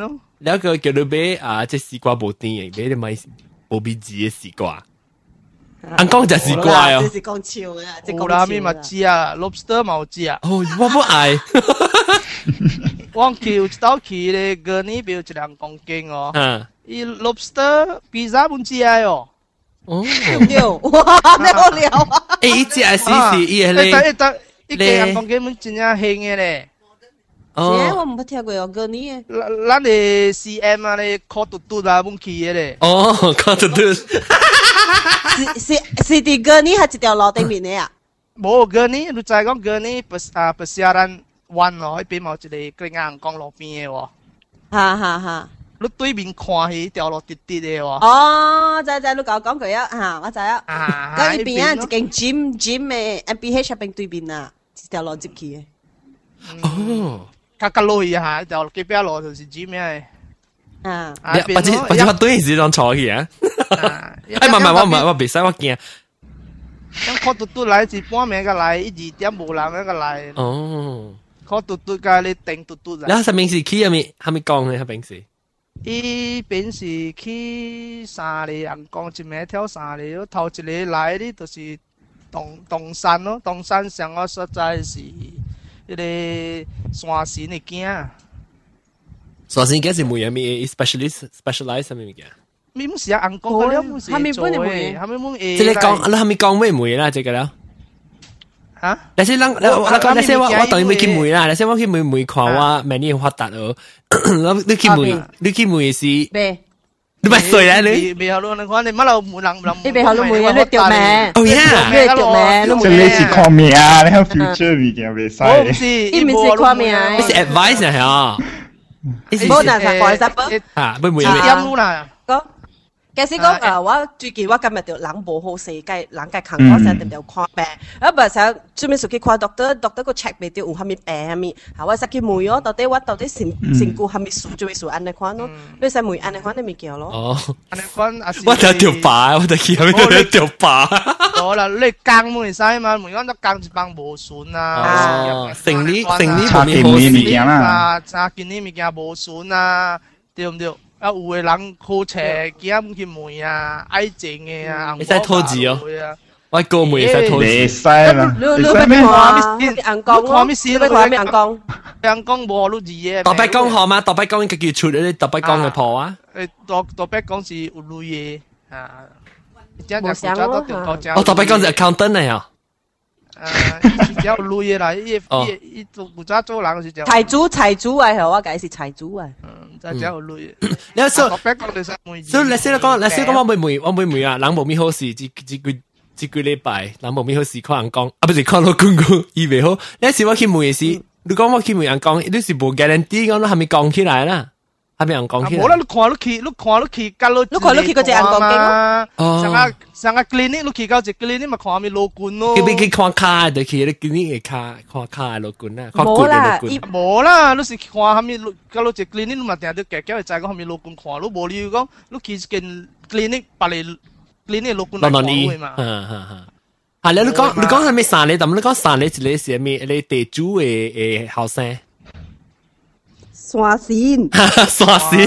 了個叫你買啊，即絲瓜無甜嘅，買你買無味字嘅絲瓜。安講就絲瓜哦， 這是講笑嘅，即係講笑。咪知啊 ，lobster 冇知啊。 哦，我不愛。 我叫到去咧，個呢邊有2公斤哦。伊 lobster pizza 唔知啊喲。 哦，哇，你好料啊！ 誒，伊只係試伊係咧。 一2公斤唔真正輕嘅咧。 哦，我冇聽過有個呢。 咱哋 CM 啊，咧烤嘟嘟啊，唔去嘅咧。 哦，烤嘟嘟。 是啲個呢係一條路頂面嘅啊？ 冇個呢，你再講個呢，不是咱灣咯，嗰邊冇一個硬港路邊嘅喎。 哈。 你對面看係條路直直嘅喎。 哦，知，你講佢啊，嚇，我知啊。嗰邊啊，一間 gym 嘅 MBH 入邊對面啊，一條路接去嘅。 哦。 較路去嚇，條隔壁路就是 gym 嘅。 或者對是當坐去啊。哎，唔，我別使我驚。 咁烤嘟嘟來是半暝個來，1、2點無人個來。 哦。 烤嘟嘟個你訂嘟嘟。 然後上面是去係咪講咧？下邊是？ 伊邊是去3里人講一暝跳3里，頭一個來哩就是東山咯，東山上個所在是迄個山神嘅囝。 山神囝是每樣咩 specialize 係咩物件？ 咪唔是啊，人講個了唔是做誒，係咪冇誒？ 即係講，你係咪講咩梅啦？即個了。 嚇？ 那些人，那些我當然未去梅啦。那些我去梅看我明年發達哦。你去梅是？你咪衰啊你！ 未好咯，你看你乜路冇人， 你未好咯，梅你條命。 哦呀， 你條命， 即係你是看命啊，你喺 future 物件未使。 我唔是， 你唔是看命， 你是 advice 啊？ 冇難實改實不？ 啊，不梅點啦？ 講。假使講我最近我今日條人無好勢，計人計行嗰時定條看病，不想專門出去看 doctor 個 check 未到有蝦米病蝦米，我實去問哦，到底身躯蝦米數最數安尼看咯，你使問安尼看你咪叫咯。 哦，安尼看我就條疤，我就見到條疤。 好啦，你講唔使嘛，每講都講一幫無順啊。 成呢差件物件啦， 差件呢物件無順啊，對唔對？有嘅人好邪，驚去梅啊，愛情嘅啊， 你使拖字哦，我個梅使拖字， 未使啦， 你咩話？眼光，看咩事？你看咩眼光？ 眼光無好字嘅。 特別講好嗎？特別講應該叫出你特別講嘅破啊。 特別講是有類嘅啊， 冇想咯。 我特別講是 accountant 嚟啊。 比較累嘅啦，伊做古早做人是就財主啊，係我解是財主啊。 真係好累。 你話所以你先講我妹啊，人冇咩好事，這個禮拜人冇咩好事，看人講啊，不是看老公講以為好。你時我去梅時，你講我去梅人講，你是冇 guarantee 講，你係咪講起來啦？係咪人講起來？ 冇啦，你看你去， 嗰隻眼光鏡咯。上個 clinic 你去到隻 clinic 咪看咪老冠咯。 佢看卡就去，你 clinic 嘅看卡老冠啦，看骨嘅老冠。 冇啦，你是看下面到隻 clinic 你咪定定夾夾就係講下面老冠看，你冇理由講你去間 clinic 把你 clinic 老冠嚟看嘅嘛。 啊，你講係咪三年？但你講三年一個是咩？你地主嘅後生。 山神， 山神，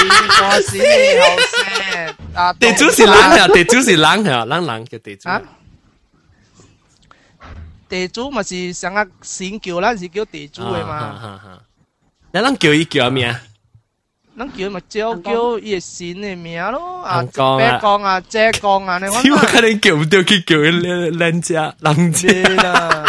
地主是人啊，地主是人啊，人叫地主。 地主咪是上個神叫，咱是叫地主嘅嘛。 你人叫伊叫咩啊？ 咱叫咪叫伊嘅神嘅名咯。啊，白講啊，姐講啊，你我可能叫唔到佢叫人家啦。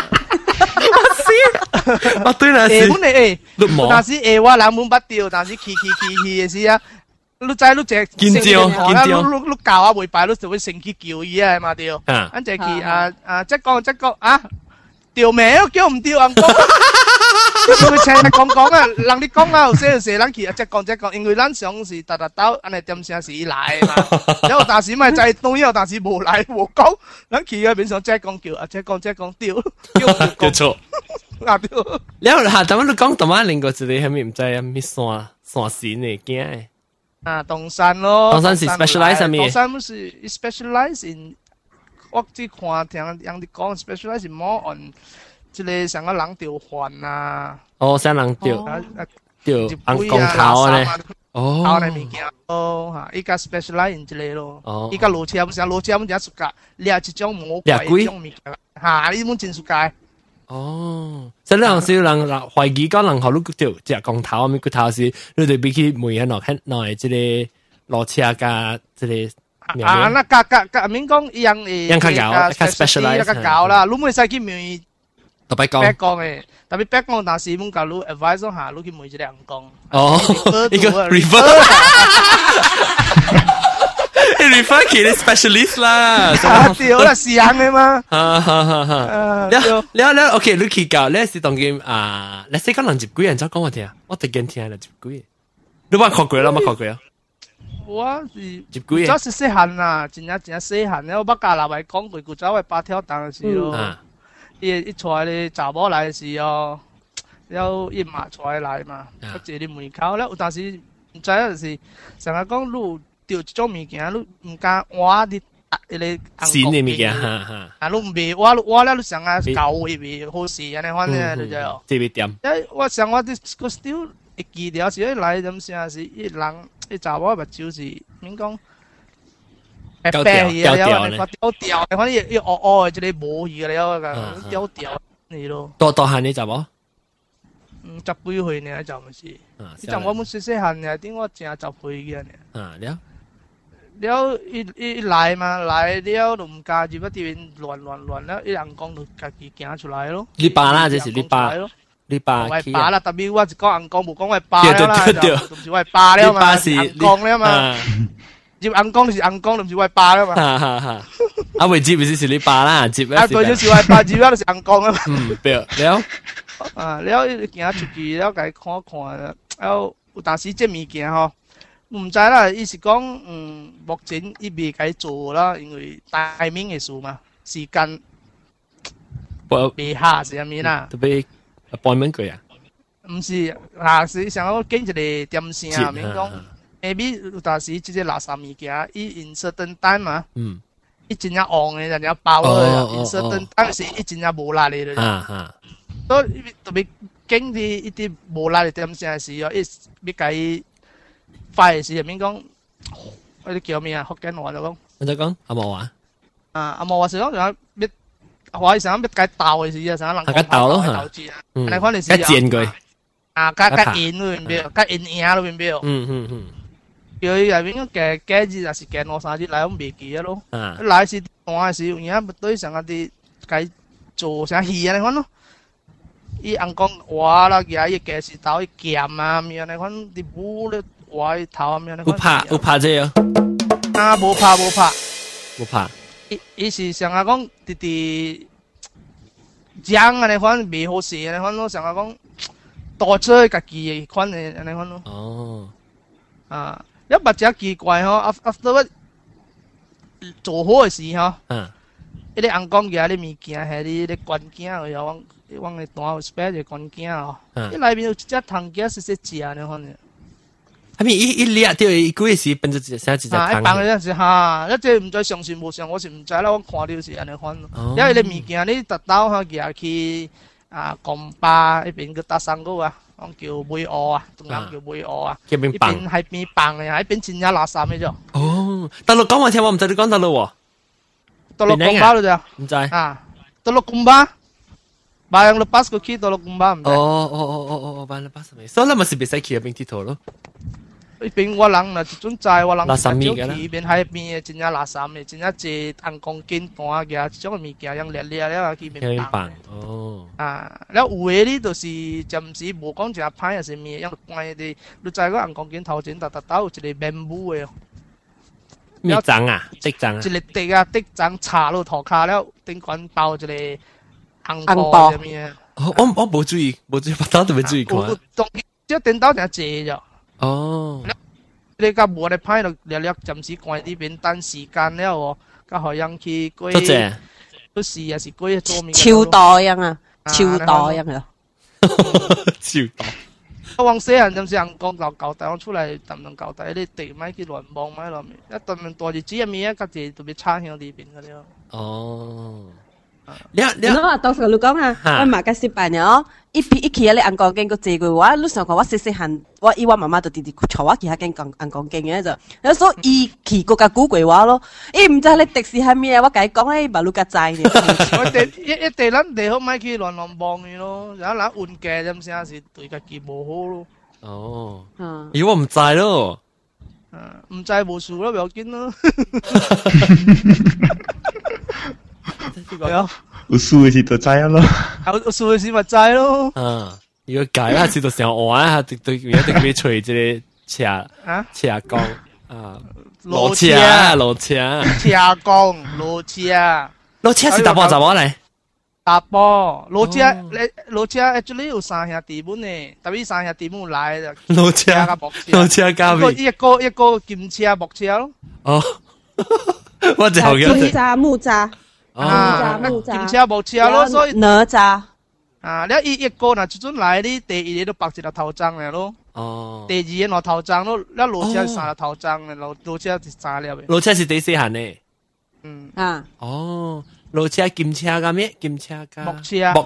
我對那是， 本嚟但是我人本不掉，但是去嘅時啊，你知你只見招， 你教啊會擺，你就會成去叫伊啊嘛掉，跟住去即講啊，掉名都叫唔掉人講，佢請你講啊，人你講啊，有些人去即講，因為咱上是達到，安尼點聲是伊來嘛，有但是咪就係當有但是無來無講，咱去嘅邊上即講叫啊，即講掉， 叫錯。แล้วหาแต่ว่าลูกก้องแต่ว่า另個一個係咪唔知啊？咩山神嚟嘅？ 啊，東山咯， 東山是 specialize 係咪？ 東山是 specialize in， 我只看聽人哋講 specialize more on， 即係成個人調換啊。 哦，成人調人工頭咧。 哦， 後來物件咯嚇，依家 specialize 之類咯。哦，依家路車唔成路車，唔只暑假，你係一種魔鬼一種物件嚇，你冇真暑假。 哦，即係有時人懷疑講人學你條隻光頭，咪個頭是你哋比起每人落喺內即係落車加即係。 啊，那免講一樣誒， 較搞，較 specialize， 較搞啦，你唔使去問。 特別講嘅，特別白講，但是muốn教你 advice 下，你去問一個人講。 哦，一個 refer 佢啲 specialist 啦。 對啦，是咁嘅嘛。 你 OK， 你去教，你是當佢啊，你識講人接幾人走講我聽，我第幾聽人接幾，你冇學過啦，冇學過啊？ 我是主要是細漢啊，真係細漢咧，我不加拿大講句，古早係八條檔嘅時咯。一出來你查某來嘅時候，有一馬出來嘛，我坐喺門口咧，但是唔知啊，就是成日講你掉一種物件，你唔敢挖啲你新嘅物件， 啊，你唔俾挖咧，你成日舊一邊好事，安尼反正就係。 特別點？ 我想我啲個 still 一記條是一來咁先是一人。你查某目睭是免講白白嘢，掉掉，反正要惡嘅，即係冇嘢了個，掉掉你咯。 多漢你查某？ 十幾歲呢就唔是，你就我冇細細漢嘅，點我正10歲嘅呢？了一來嘛，來了就唔加入一啲亂啦，一人講就自己行出來咯。 你爸啦，這是你爸。你爸我係爸啦，特別我是講硬講，冇講我係爸啦，就唔是我係爸了嘛，硬講了嘛，接硬講就是硬講，就唔是我係爸了嘛。 啊，未接咪是你爸啦，接啊，對就是我係爸，接咗就是硬講啊嘛。 對，了啊，了行出去了，家看看，了有但是這物件吼，唔知啦，意思講，目前伊未該做啦，因為大名嘅事嘛，時間未下是咩啦？ appointment 佢啊？ 唔是，是想我揀一個點線啊，免講 ，maybe 有當時即個垃圾物件，伊 insert 等單嘛，伊真正黃嘅，人家包咗 insert 等單是伊真正無辣嘅啦。所以特別揀啲一啲無辣嘅點線嘅時候，伊要甲伊快嘅時候，免講，嗰啲叫咩啊？福建話就講。 我就講阿毛話。 阿毛話是講要。我想要解豆嘅時啊，想人解豆咯， 你看你是煎佢， 啊，加鹽咯，邊邊，加鹽嘢咯，邊邊。佢入邊嘅雞子，還是雞攞啥子嚟，我未記咯。來是換是有嘢，對上嗰啲雞做成魚啊，你看咯。伊硬講話啦，而家雞是豆鹹啊，咁樣你看啲烏咧話頭咁樣。 有怕這樣？ 啊，冇怕。 冇怕。 伊是上下講啲醬啊，你看未好食，你看咯，上下講多出家己嘅款嘅，你看咯。 哦。 啊，一物只奇怪嗬，after 做好嘅時嗬，一啲硬講嘅啲物件係啲關鍵，又往你當 spare 嘅關鍵哦。一裏邊有一隻湯雞食食食，你看。 係咪一列掉一個月時變咗成一隻湯？ 一辦嗰陣時嚇，一隻唔再上船冇上，我是唔知啦，我看到是安尼款。因為你物件你特登嚇寄去港巴呢邊叫搭山嗰啊，我叫梅鵝啊，仲有叫梅鵝啊。呢邊係邊辦嘅，喺邊前有垃圾嘅啫。 哦，大陸講話聽我唔知你講大陸喎。 大陸港巴咯咋？ 唔知啊，大陸港巴。Bayang lepas ko kita lo kumbam. Bayang lepas咪，所以咪是別使去入邊鐵頭咯。 呢邊我人嗱，種債我人垃圾米嘅啦。 呢邊喺邊嘅，真係垃圾嘅，真係隻硬鋼筋彈嘅，呢種物件用烈烈咧，呢邊辦。 哦。 啊，แล้ว有嘅呢度是就唔是冇講淨係派，係咩？因為關啲，你就係嗰硬鋼筋頭前突有一個 bamboo 嘅。 咩針啊？竹針啊？ 一個竹啊，竹針插落頭卡了，頂管包一個。紅包咁樣， 我冇注意，把刀都冇注意看。 即係電刀就借咗。 哦， 你家冇你派到略略暫時關呢邊等時間了喎，家海洋去過。 多謝。 都是也是過做面。 超多樣啊，超多樣啊。 超多。 我往細人暫時人講舊地，我出嚟揼揼舊地，啲地咪叫亂幫咪落面，一揼揼多住紙入面一家姐特別差向呢邊嗰啲咯。 哦。 喏，到時你講啊，我馬家失敗呢，一期咧硬講經個這句話，你想講我細漢，我以我媽媽就直直坐我其他間硬講經嘅就，有時候一期個個古鬼話咯，唔知你迪士係咩，我解講咧，馬路個仔呢。 我哋一地撚地好咪去亂亂幫佢咯，有一撚換嘅咁先是對家己無好咯。 哦，我唔知咯。 唔制無數咯，唔要緊咯。係啊， 有數嘅時就制咯。 有數嘅時咪制咯。 如果解下次就成日玩下，對一定俾隨即車講路車是搭波就我嚟。 搭波，路車 actually 有三兄弟本呢，特別三兄弟本來就路車加邊一個劍車木車咯。 哦，我就好嘅。 木柵， 劍車木車咯，所以哪吒啊，你一個嗱最準來啲第二日都白一個頭章嚟咯。 哦， 第二日攞頭章咯，你路車三個頭章嘅，路車就三粒嘅。 路車是第四行呢？ 哦。 路車、劍車加咩？劍車加木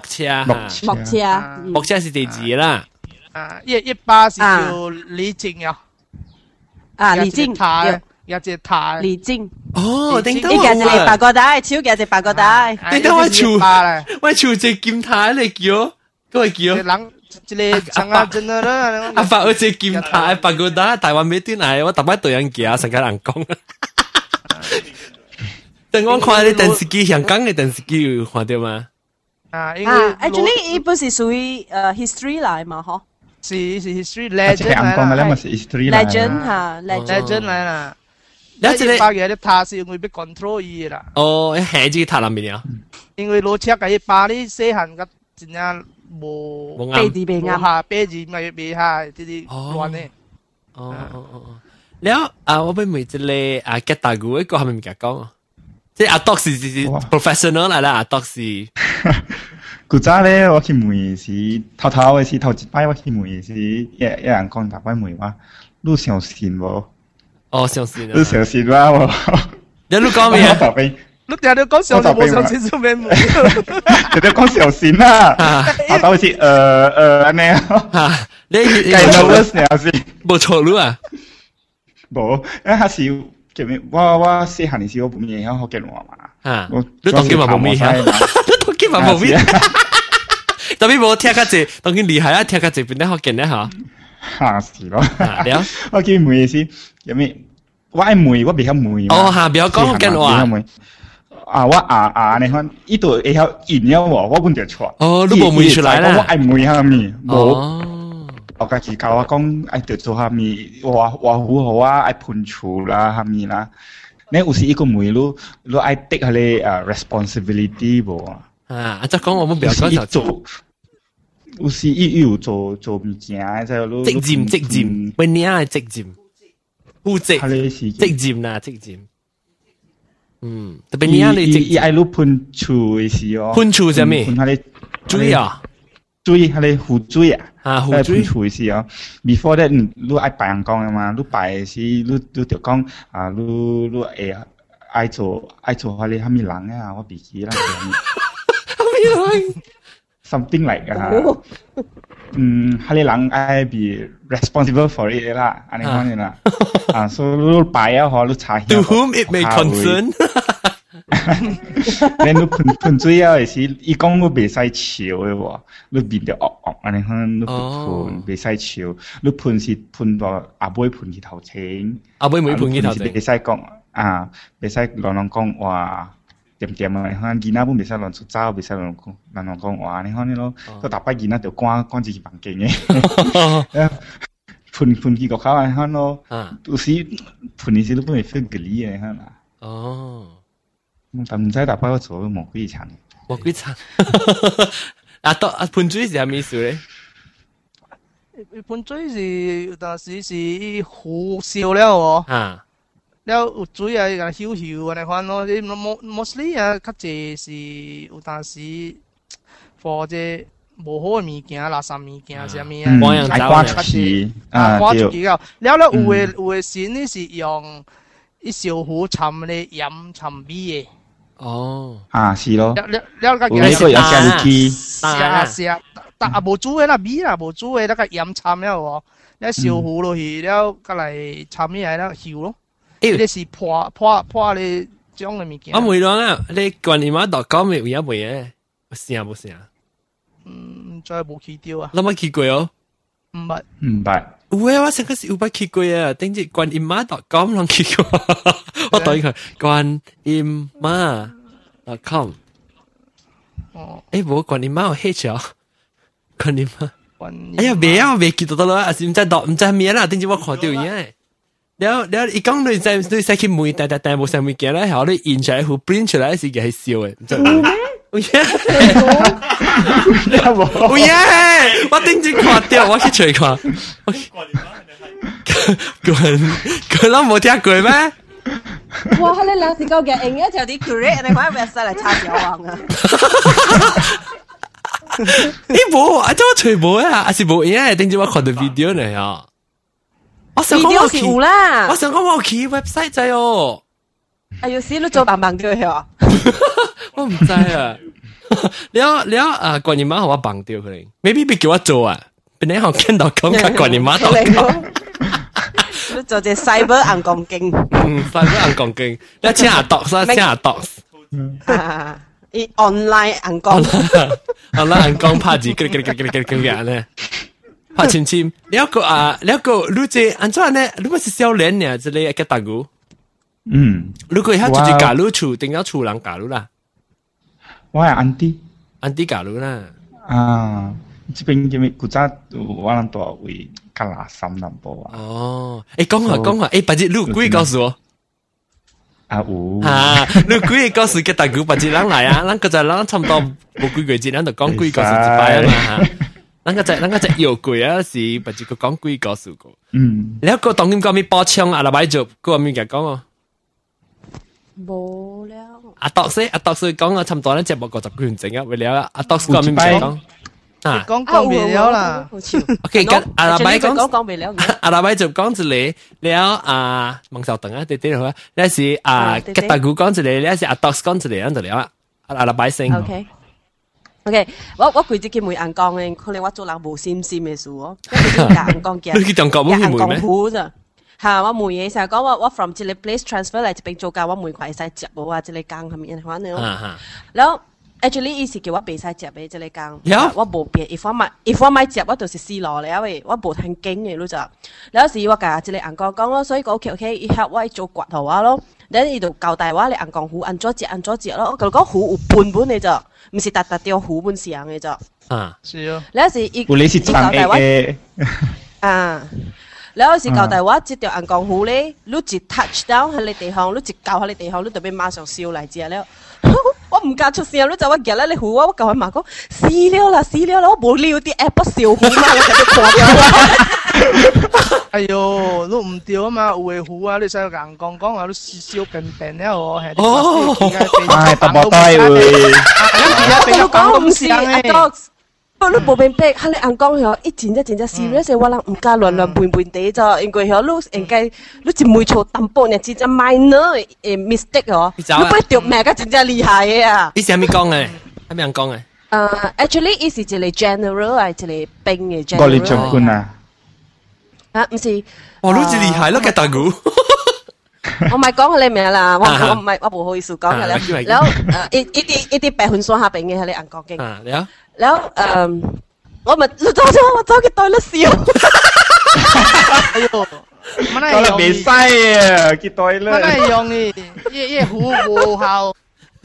車是第二啦。 一巴是叫李靖啊。 李靖， 有隻塔。 李靖。 哦，頂到我。 呢件係白個帶，超嘅隻白個帶。 頂到我潮隻劍塔嚟叫，嗰個叫。 人一個長啊，真係啦。 阿伯，我隻劍塔白個帶，台灣咩啲嚟？我特別對人叫，成家人講。等我看你電視機，香港嘅電視機有看到嗎？ actually 呢本是屬於history 嚟嘛，嗬？ 是 history legend 嚟啦，是 history legend 嚇 legend 嚟啦。一百嘢啲塔是會被 control 伊啦。 哦，一下子塔入面啊？ 因為路車嘅巴啲細漢嘅真係冇背字背啱， 下背字咪背下啲啲亂呢。 แล้ว我ไป問一個แกตากู一個係咪唔夾講？即係阿 Doc 是 professional 嚟啦，阿 Doc 是。 古早咧，我去問時，頭嘅時頭一擺我去問時，一人講大擺問我，你相信無？ 哦，相信啊！ 你相信啦無？ 你講咩啊？ 你聽到講相信冇相信做咩問？ 聽到講相信啦，頭是安尼啊？ 你計到我相信， 冇錯路啊？ 冇，因為是。我細漢嘅時候我冇咩曉學嘅話嘛， 你當今嘛冇咩曉，你當今嘛冇咩，特別冇聽較濟，當今厲害啊，聽較濟變得學嘅咧嚇， 是咯，我見梅是有咩，我愛梅，我比較梅， 哦嚇，比較講嘅話， 我你看，呢度會曉演咗喎，我本就錯， 哦，你冇梅出來啦， 我愛梅下面冇。我家己教我講，愛着做下面畫好好啊，愛噴醋啦下面啦。你有時一個梅路愛 take 下你responsibility 喎。 即係講我們不要講就做，有時要做物件，就咯。 責任，為你係責任，負責，責任啦，責任。特別你係愛路噴醋嘅時候， 噴醋係咩？ 噴下你水啊！ 水係你湖水啊， 湖水水時哦。Before that，你愛拜人講嘅嘛，你拜時你就講你愛做下你蝦米人啊，我唔記啦。 蝦米人 ？Something like 蝦米人愛 be responsible for it 啦，安尼講啦。所以你拜啊，嗬，你查。 To whom it may concern。 你噴水啊，時伊講你袂使笑嘅喎，你變得惡，安尼看你噴袂使笑，你噴是噴到阿妹噴去頭前， 阿妹妹噴去頭前， 袂使講袂使亂講話，點啊，看囡仔本袂使亂出走，袂使亂講話，你看你咯，個大把囡仔就關自己房間嘅，噴去個口安看咯，有時噴嘅時都本會 feel 嗰啲嘅看啦。 哦。 但唔使大把做魔鬼場。 魔鬼場。噴水是咩意思咧？ 噴水是，但是好笑了喎。了有水啊，曉曉啊，你看咯。mostly 啊，較濟是有當時或者無好嘅物件、垃圾物件啥物啊。 掛出去掛出去了。了有嘅線呢是用一小壺沉咧鹽沉味嘅。 哦， 是咯。 了個有個有加機， 是啊，但無煮嘅啦米啦，無煮嘅那個鹽參了喎，你燒糊落去了，過來參咩係啦燒咯。你是破你將嘅物件。 我唔講啊，你觀音媽.com 咪有一回嘅，冇聲。 再冇去掉啊。 你冇去過哦？ 唔係。 喂，我成個是有冇去過啊？等住觀音媽.com 攏去過，我對佢觀音媽.com。哦。冇觀音媽有黑潮，觀音媽。哎呀，未記到啦，還是唔知咩啦？等住我看到嘢。แล้วอีก講你ใส่ขี้มือแต่冇ใส่มือ嘅咧，後你印出來หู print 出來是嘅係笑嘅，唔知有嘢，我頂住看掉，我去隨看。佢諗冇聽過咩？ 哇！你兩時夠嘅，應該就啲 create 你揾 website 嚟插小王啊！ 冇，啊，即係我隨冇啊，還是冇嘢，頂住我看到 video 嚟啊。我想講我去 website 仔哦。 哎呀，死都做棒棒掉佢我唔知啊。你觀音媽好我棒掉佢，maybe 俾叫我做啊，俾你好見到講嘅觀音媽.com。 你做隻 cyber 硬鋼經。 cyber 硬鋼經，你請下度先，請下度。 online 硬鋼。 online 硬鋼拍字，嘅咧。拍親親，你一個，你這安怎呢？你咪是少年呢？這裡一個大姑。如果佢自己教你厝，定要厝人教你啦。 我係安迪教你啦。 這邊叫咩？古早我人多位加拿三南部啊。 哦，講下，把這路鬼告訴我。路鬼告訴個大姑，把這人來啊，咱個在咱差唔多冇幾個節，咱就講鬼告訴一擺啊嘛。咱個只搖櫃啊，是把這個講鬼告訴過。你一個當今講咩包槍啊？來擺做個咩嘅講哦？ 冇了。 阿德斯講啊，差唔多咧，節目50幾分鐘啊，為了阿德斯講咩講？ 講未了啦。 OK，跟阿拉伯講未了。 阿拉伯就講一個，了孟少等啊，對好啊。你是吉大姑講一個，你是阿德斯講一個，咁就了啊。阿拉伯先。 OK，我佢自己冇硬講嘅，可能我做人冇心嘅事哦。硬講嘅， 你中國冇去咩？ 好咋？嚇，我冇嘢成日講我 from 這裡 place transfer 嚟這邊做教，我每塊使接我啊，這裡講係咪樣款呢？然後 actually 意思叫我俾曬接俾這裡講，我冇變。if 我買接我就是試落嚟，因為我冇聽經嘅咯就。有時我教這裡硬講咯，所以講 OK，以後我做骨頭啊咯。你呢度教大話你硬講糊，按咗節咯。我講糊有半本你就。唔是特掉糊本上嘅啫。 是啊。 你有時你是教大話你有時教大話接條硬鋼糊咧，你一 touch down 喺你地方，你一教喺你地方，你就俾馬上燒嚟之後我唔敢出聲，你就我夾咧你糊我教佢媽講死了啦，我冇料啲 app 燒糊嘛，我就破掉啦。 哎呦，你唔掉啊嘛，有嘅糊啊，你使硬講啊，你燒病了哦，係。 特別對喎。 我講唔是阿不你冇變逼，喺你硬講咗，一真真 serious， 我人唔加亂半地咋，因為佢你應該你只每錯淡薄，你真正 minor mistake 嗬，你不會掉咩嘅真正厲害嘅啊！ 你係咪講嘅？係咪人講嘅 ？Actually， 呢是一個 general， 係一個兵嘅 general。 我哋將軍啊！ 唔是。 哦，你最厲害咯，嘅大姑。 我唔係講你名啦，我唔好意思講嘅啦。然後一啲白粉霜下邊嘅喺你硬講經。然後我咪我走去對咗笑。 哎呦， 乜嘢未使啊？去對啦。 乜嘢用呢？一糊無效。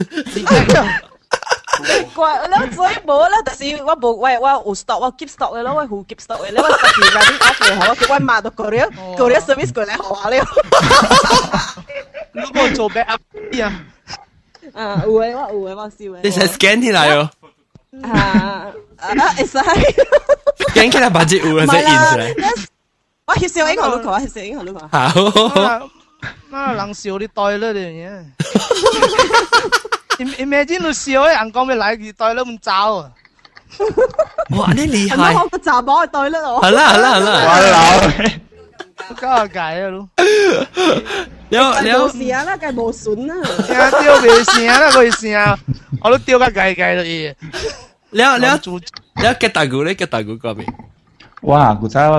怪，然後所以冇啦，但是我冇我有 stock， 我 keep stock 嘅咯，我好 keep stock 嘅，你我十幾萬啲打嚟好，我叫我媽到過嚟service 過嚟學下了。 你幫我做 backup 啊？ 有嘅，我笑嘅。 你使 scan 起來哦。 會使。 scan 起來把隻有嘅先印出來。 我翕相影好，我翕相影好。 好。媽人笑你袋啦你嘢。imagine 你笑喺人講咩嚟佢袋啦咁走啊！ 哇，你厲害！ 我個站幫佢袋啦我。 係啦。 搞解啊咯。 冇事啊啦，計冇筍啦。 丟未聲啦，佢聲，我都丟個解咗嘢。 你吉大鼓咧，吉大鼓嗰邊。 哇，古仔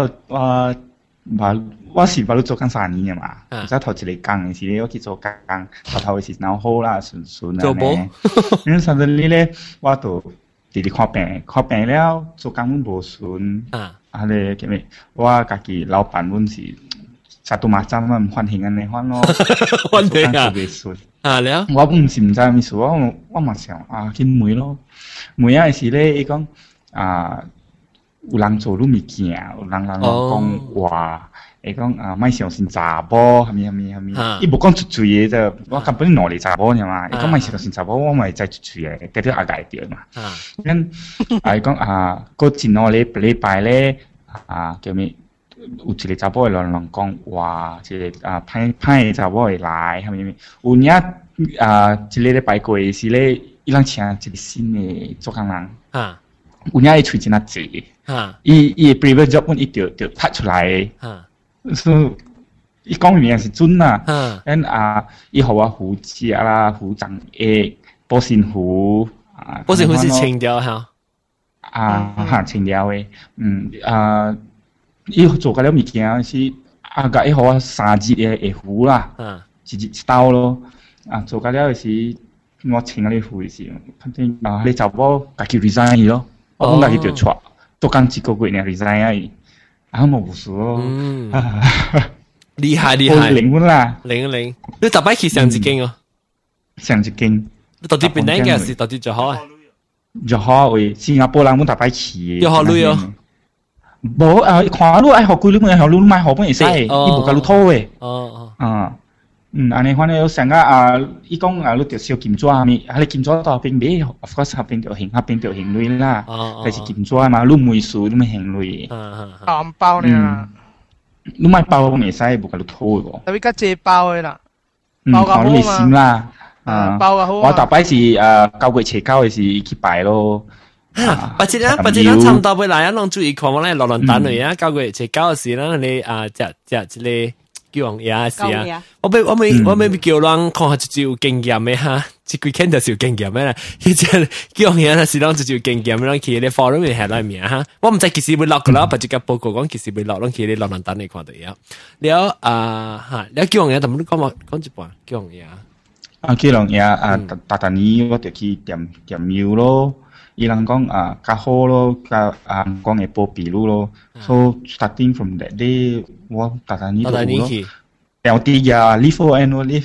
我是做緊3年嘅嘛，古仔頭一個工嘅時，我去做工，頭是腦好啦，順啊。做冇？因為甚至咧，我就直看病了，做工無順。咧叫咩？我家己老闆阮是實都馬針啊，唔歡喜安尼款咯。 歡喜啊！ 袂順了。 我唔是唔知咩事，我嘛想去問咯。問啊是咧，伊講有人做物件，有人講話，伊講莫相信查某，蝦米，伊無講出嘴嘅啫，我根本攞嚟查某嘅嘛，伊講莫相信查某，我咪再出嘴嘅，嗰啲阿解掉嘛。咁伊講個前禮拜咧叫咩？有一個查某嘅人講話，一個歹嘅查某會來，蝦米，有影一個禮拜過時咧，伊人請一個新嘅做工人。有影伊喙真啊濟，伊 previous job 伊就拍出來，所以伊講嘢是準啦。咁伊互我胡椒啦、胡醬液、保鮮糊是青椒嚇， 青椒嘅，伊做個了物件是甲伊互我3日嘅糊啦，一刀咯，做個了是我請嗰啲糊是，反正你查某家己 resign 伊咯。我講家己就出，都剛幾個月呢 resign 而已，冇事咯。 厲害！ 零分啦， 零，你特別去上一間哦， 上一間。 你到底邊間嘅是到底最好啊？ 最好為新加坡人冇特別去。 有好累哦。 冇看路愛學貴，你冇學路買學本會使，伊無甲路拖嘅。安尼反正有上個伊講你着燒金紙啊咪，你金紙到邊買 ，of course 下邊就行累啦，但是金紙嘛，你每數你咪行累。 包呢？ 你買包未使，無甲你拖個。 特別較濟包嘅啦， 包個好嘛。先啦， 包個好。 我大擺是9月初9嘅是去拜咯。 或者差唔多要來啊，攏注意看我咧落蘭丹嚟啊，9月初9嘅時啦，你隻一個。叫王爺是啊，我未叫人看下就有經驗嘅哈，即幾天就是有經驗嘅啦。佢只叫王爺那時就有經驗，咱去咧 forum 咪係來面哈。我唔知幾時會落噶啦，把這個報告講幾時會落，咱去咧落蘭丹嚟看到呀。了叫王爺，但係你講一半叫王爺。 叫王爺大年我就去點廟咯。伊人講較好咯，較講會報筆錄咯。So starting from that day，我大年就咯。LD 啊 ，leave for annual leave，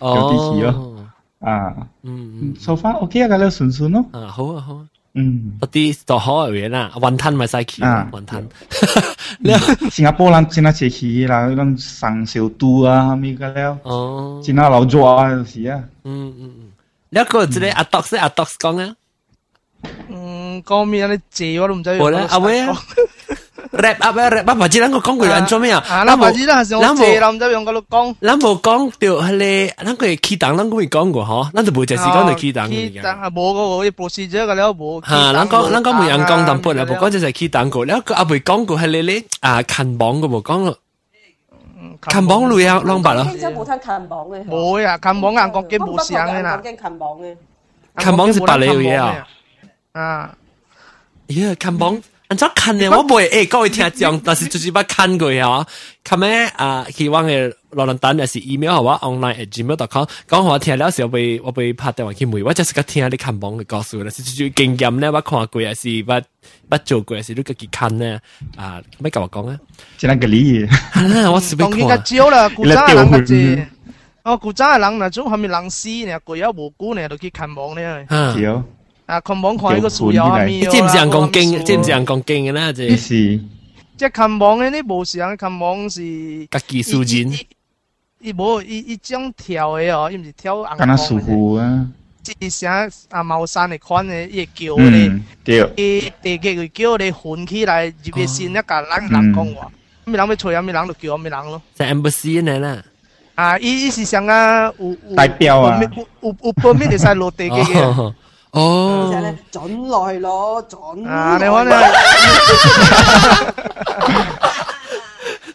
LD 去咯。so far OK 啊，咁樣順咯。 好啊。嗰啲就好嘅嘢啦，雲吞咪使去，雲吞。 新加坡人真係借去啦，嗰種生小肚啊，咪個了。真係老熱啊，就是啊。 แล้วก็即係阿 Dox 講啊。 講咩啊？你借我都唔知。 我咧，阿威啊 ，rap up，或者咱個講句安怎咩啊？ 咱或者咱係用借啦，唔知用嗰度講。 咱無講到係咧，咱個起檔，咱個未講過嗬，咱就冇只時講到起檔。 起檔係冇個，啲博士者個了冇。 嚇，咱講未人講淡薄啦，無講就係起檔過，แล้ว個阿未講過係咧近榜個無講咯。近榜類啊，啷白咯？ 經常冇聽近榜嘅。 冇啊，近榜硬講嘅冇聲嘅啦。 近榜嘅。 近榜是白你嘢啊。近榜，按照看呢，我袂各位聽講，但是就是捌看過呀。看咩希望嘅羅蘭丹，還是 email 好我 online@gmail.com， 講我聽了時我被拍電話去問，我就是個聽你近榜嘅告訴啦，是最經驗呢，我看過還是捌做過，還是你自己看呢？咩甲我講啊？ 真係個理嘢。 我是要看。 當然少啦，古早人個字，古早人嗱種係咪人死呢？過咗無久呢，就去近榜呢。 少。 近網看呢個樹有係咪？ 你知唔知人講經？知唔知人講經嘅咧？即係近網嘅呢無時人近網是家己數錢。 伊無伊種跳嘅哦，伊唔是跳紅。 敢若舒服啊！ 即係茅山嘅款嘅，伊叫你，伊地基佢叫你混起來，入邊先一架人講話，咩人要吹啊？咩人就叫咩人咯。 係 embassy 呢啦。 伊是上有代表啊， 有 permit 嚟使落地基嘅。 其實咧準來攞準。 你講咧，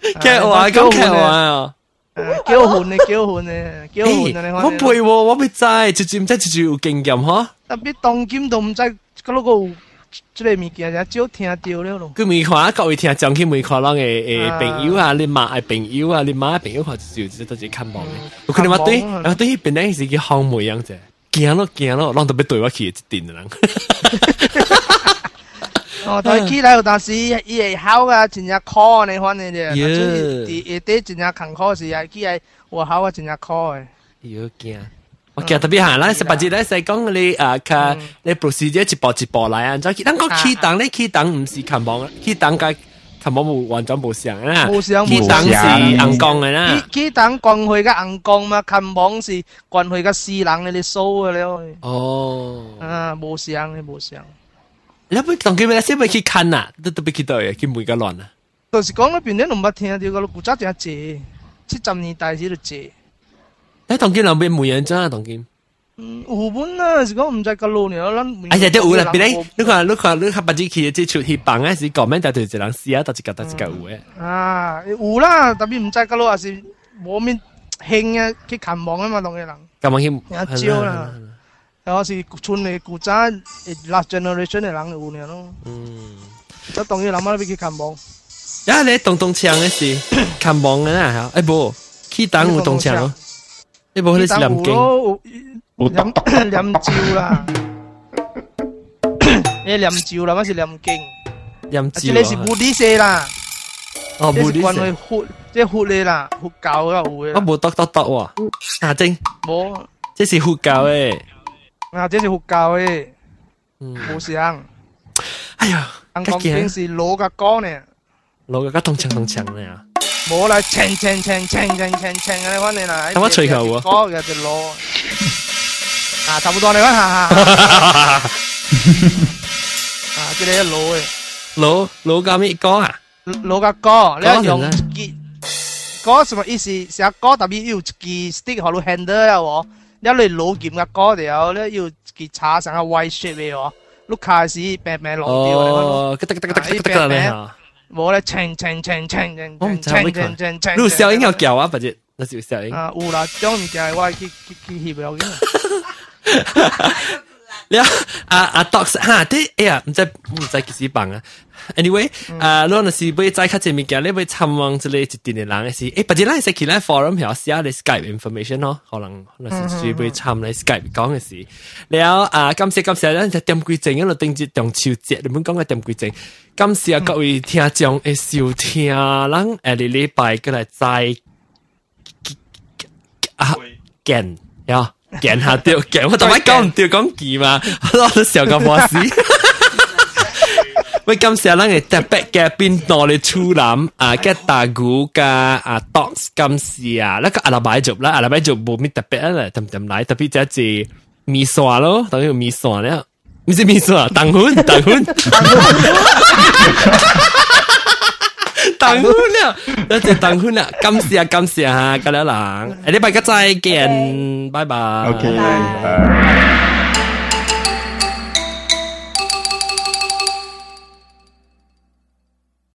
劇話講劇話啊， 叫混嘅，叫混嘅，叫混啊！你我唔會喎，我未知，直接唔知直接有經驗嗬。 特別當今都唔知嗰個即係物件，就少聽到了咯。 佢未看各位聽講去未看啷嘅朋友啊，你媽嘅朋友啊，你媽嘅朋友看就都係看網嘅。我看你話對，然後對邊啲是叫項目樣啫，驚咯，讓特別對我去一定嘅人。 哦，台起來有當時伊會考啊，真正考你看你哋，第第真正坎坷時啊，起來我考啊真正考嘅。 有驚。我記得特別行啦，十八節咧，係講你佢你 procedure 一步一步來啊。就咱講起檔咧，起檔唔是看網，起檔嘅看網冇完全冇相啦。 冇相， 起檔是硬講嘅啦。 起檔關會嘅硬講嘛，看網是關會嘅私人嘅你數嘅了。 哦。 啊，冇相嘅冇相。 你不當佢咩？先咪去看啊，都別去到嘅，佢每個亂啊。 就是講嗰邊咧，都冇聽到個古早正謝，70年代時就謝。 你當今兩邊冇人真啊，當今。 有本啊，是講唔知個路呢，咱。 哎呀，都有啦，別你看，八字去即出去幫啊，是講咩？但係一人試啊，到一個有嘅。 啊，有啦，特別唔知個路也是冇面興啊，去看望啊嘛，當嘅人。 咁樣去。 也少啦。然後是村嘅古早 last generation 嘅人有呢咯。咁當然諗下邊去看望。 呀，你動槍嘅是看望嘅啦，哎不，去當有動槍咯。你冇你是念經， 念咒啦，你念咒啦，乜是念經？ 念咒， 你是布啲些啦， 哦，布啲些，佛即係佛你啦，佛教啦有嘅。 我冇得喎，啊正， 冇， 這是佛教嘅， 啊這是佛教嘅，冇相。 哎呀， 講經是老嘅歌呢， 老嘅動槍呢啊。 冇啦，清啊！你看你啦， 咁我吹球喎， 歌有隻攞，啊，差不多你看下，啊，即係攞嘅， 攞個咩歌啊？ 攞個歌，你用歌什麼意思？寫歌特別要記 stick 好多 handle 啊，喎，你攞劍嘅歌條，你要記叉成個 white shape 嘅喎，碌卡時平平落掉， 哦，得你嚇。 冇咧，清， 錄小音要叫啊，不是，那是小音。 啊，有啦，將唔叫我去翕了嘅。 你docs 哈，啲哎呀，唔知幾時辦啊 ？Anyway，如果你是要再看這物件，你要參望之類一定嘅人是，不是咱係起來 forum 條寫你 Skype information 咯，可能是需要參你 Skype 講嘅事。了感謝，咱就點幾正，因為定節中秋節，你們講嘅點幾正。感謝各位聽眾嘅收聽，咱禮拜過來再見呀。見下掉見，我同埋講唔掉講字嘛，我都笑咁冇事。喂，感謝咱嘅特別嘅邊度嘅處男嘅大姑嘅docs 感謝啊，那個阿拉伯族啦，阿拉伯族冇咩特別啦，點來特別就係米線咯，等於米線咧，唔是米線，糖粉。糖粉啦，多謝糖粉啦，感謝嚇，各位人，禮拜個再見，拜拜。 OK。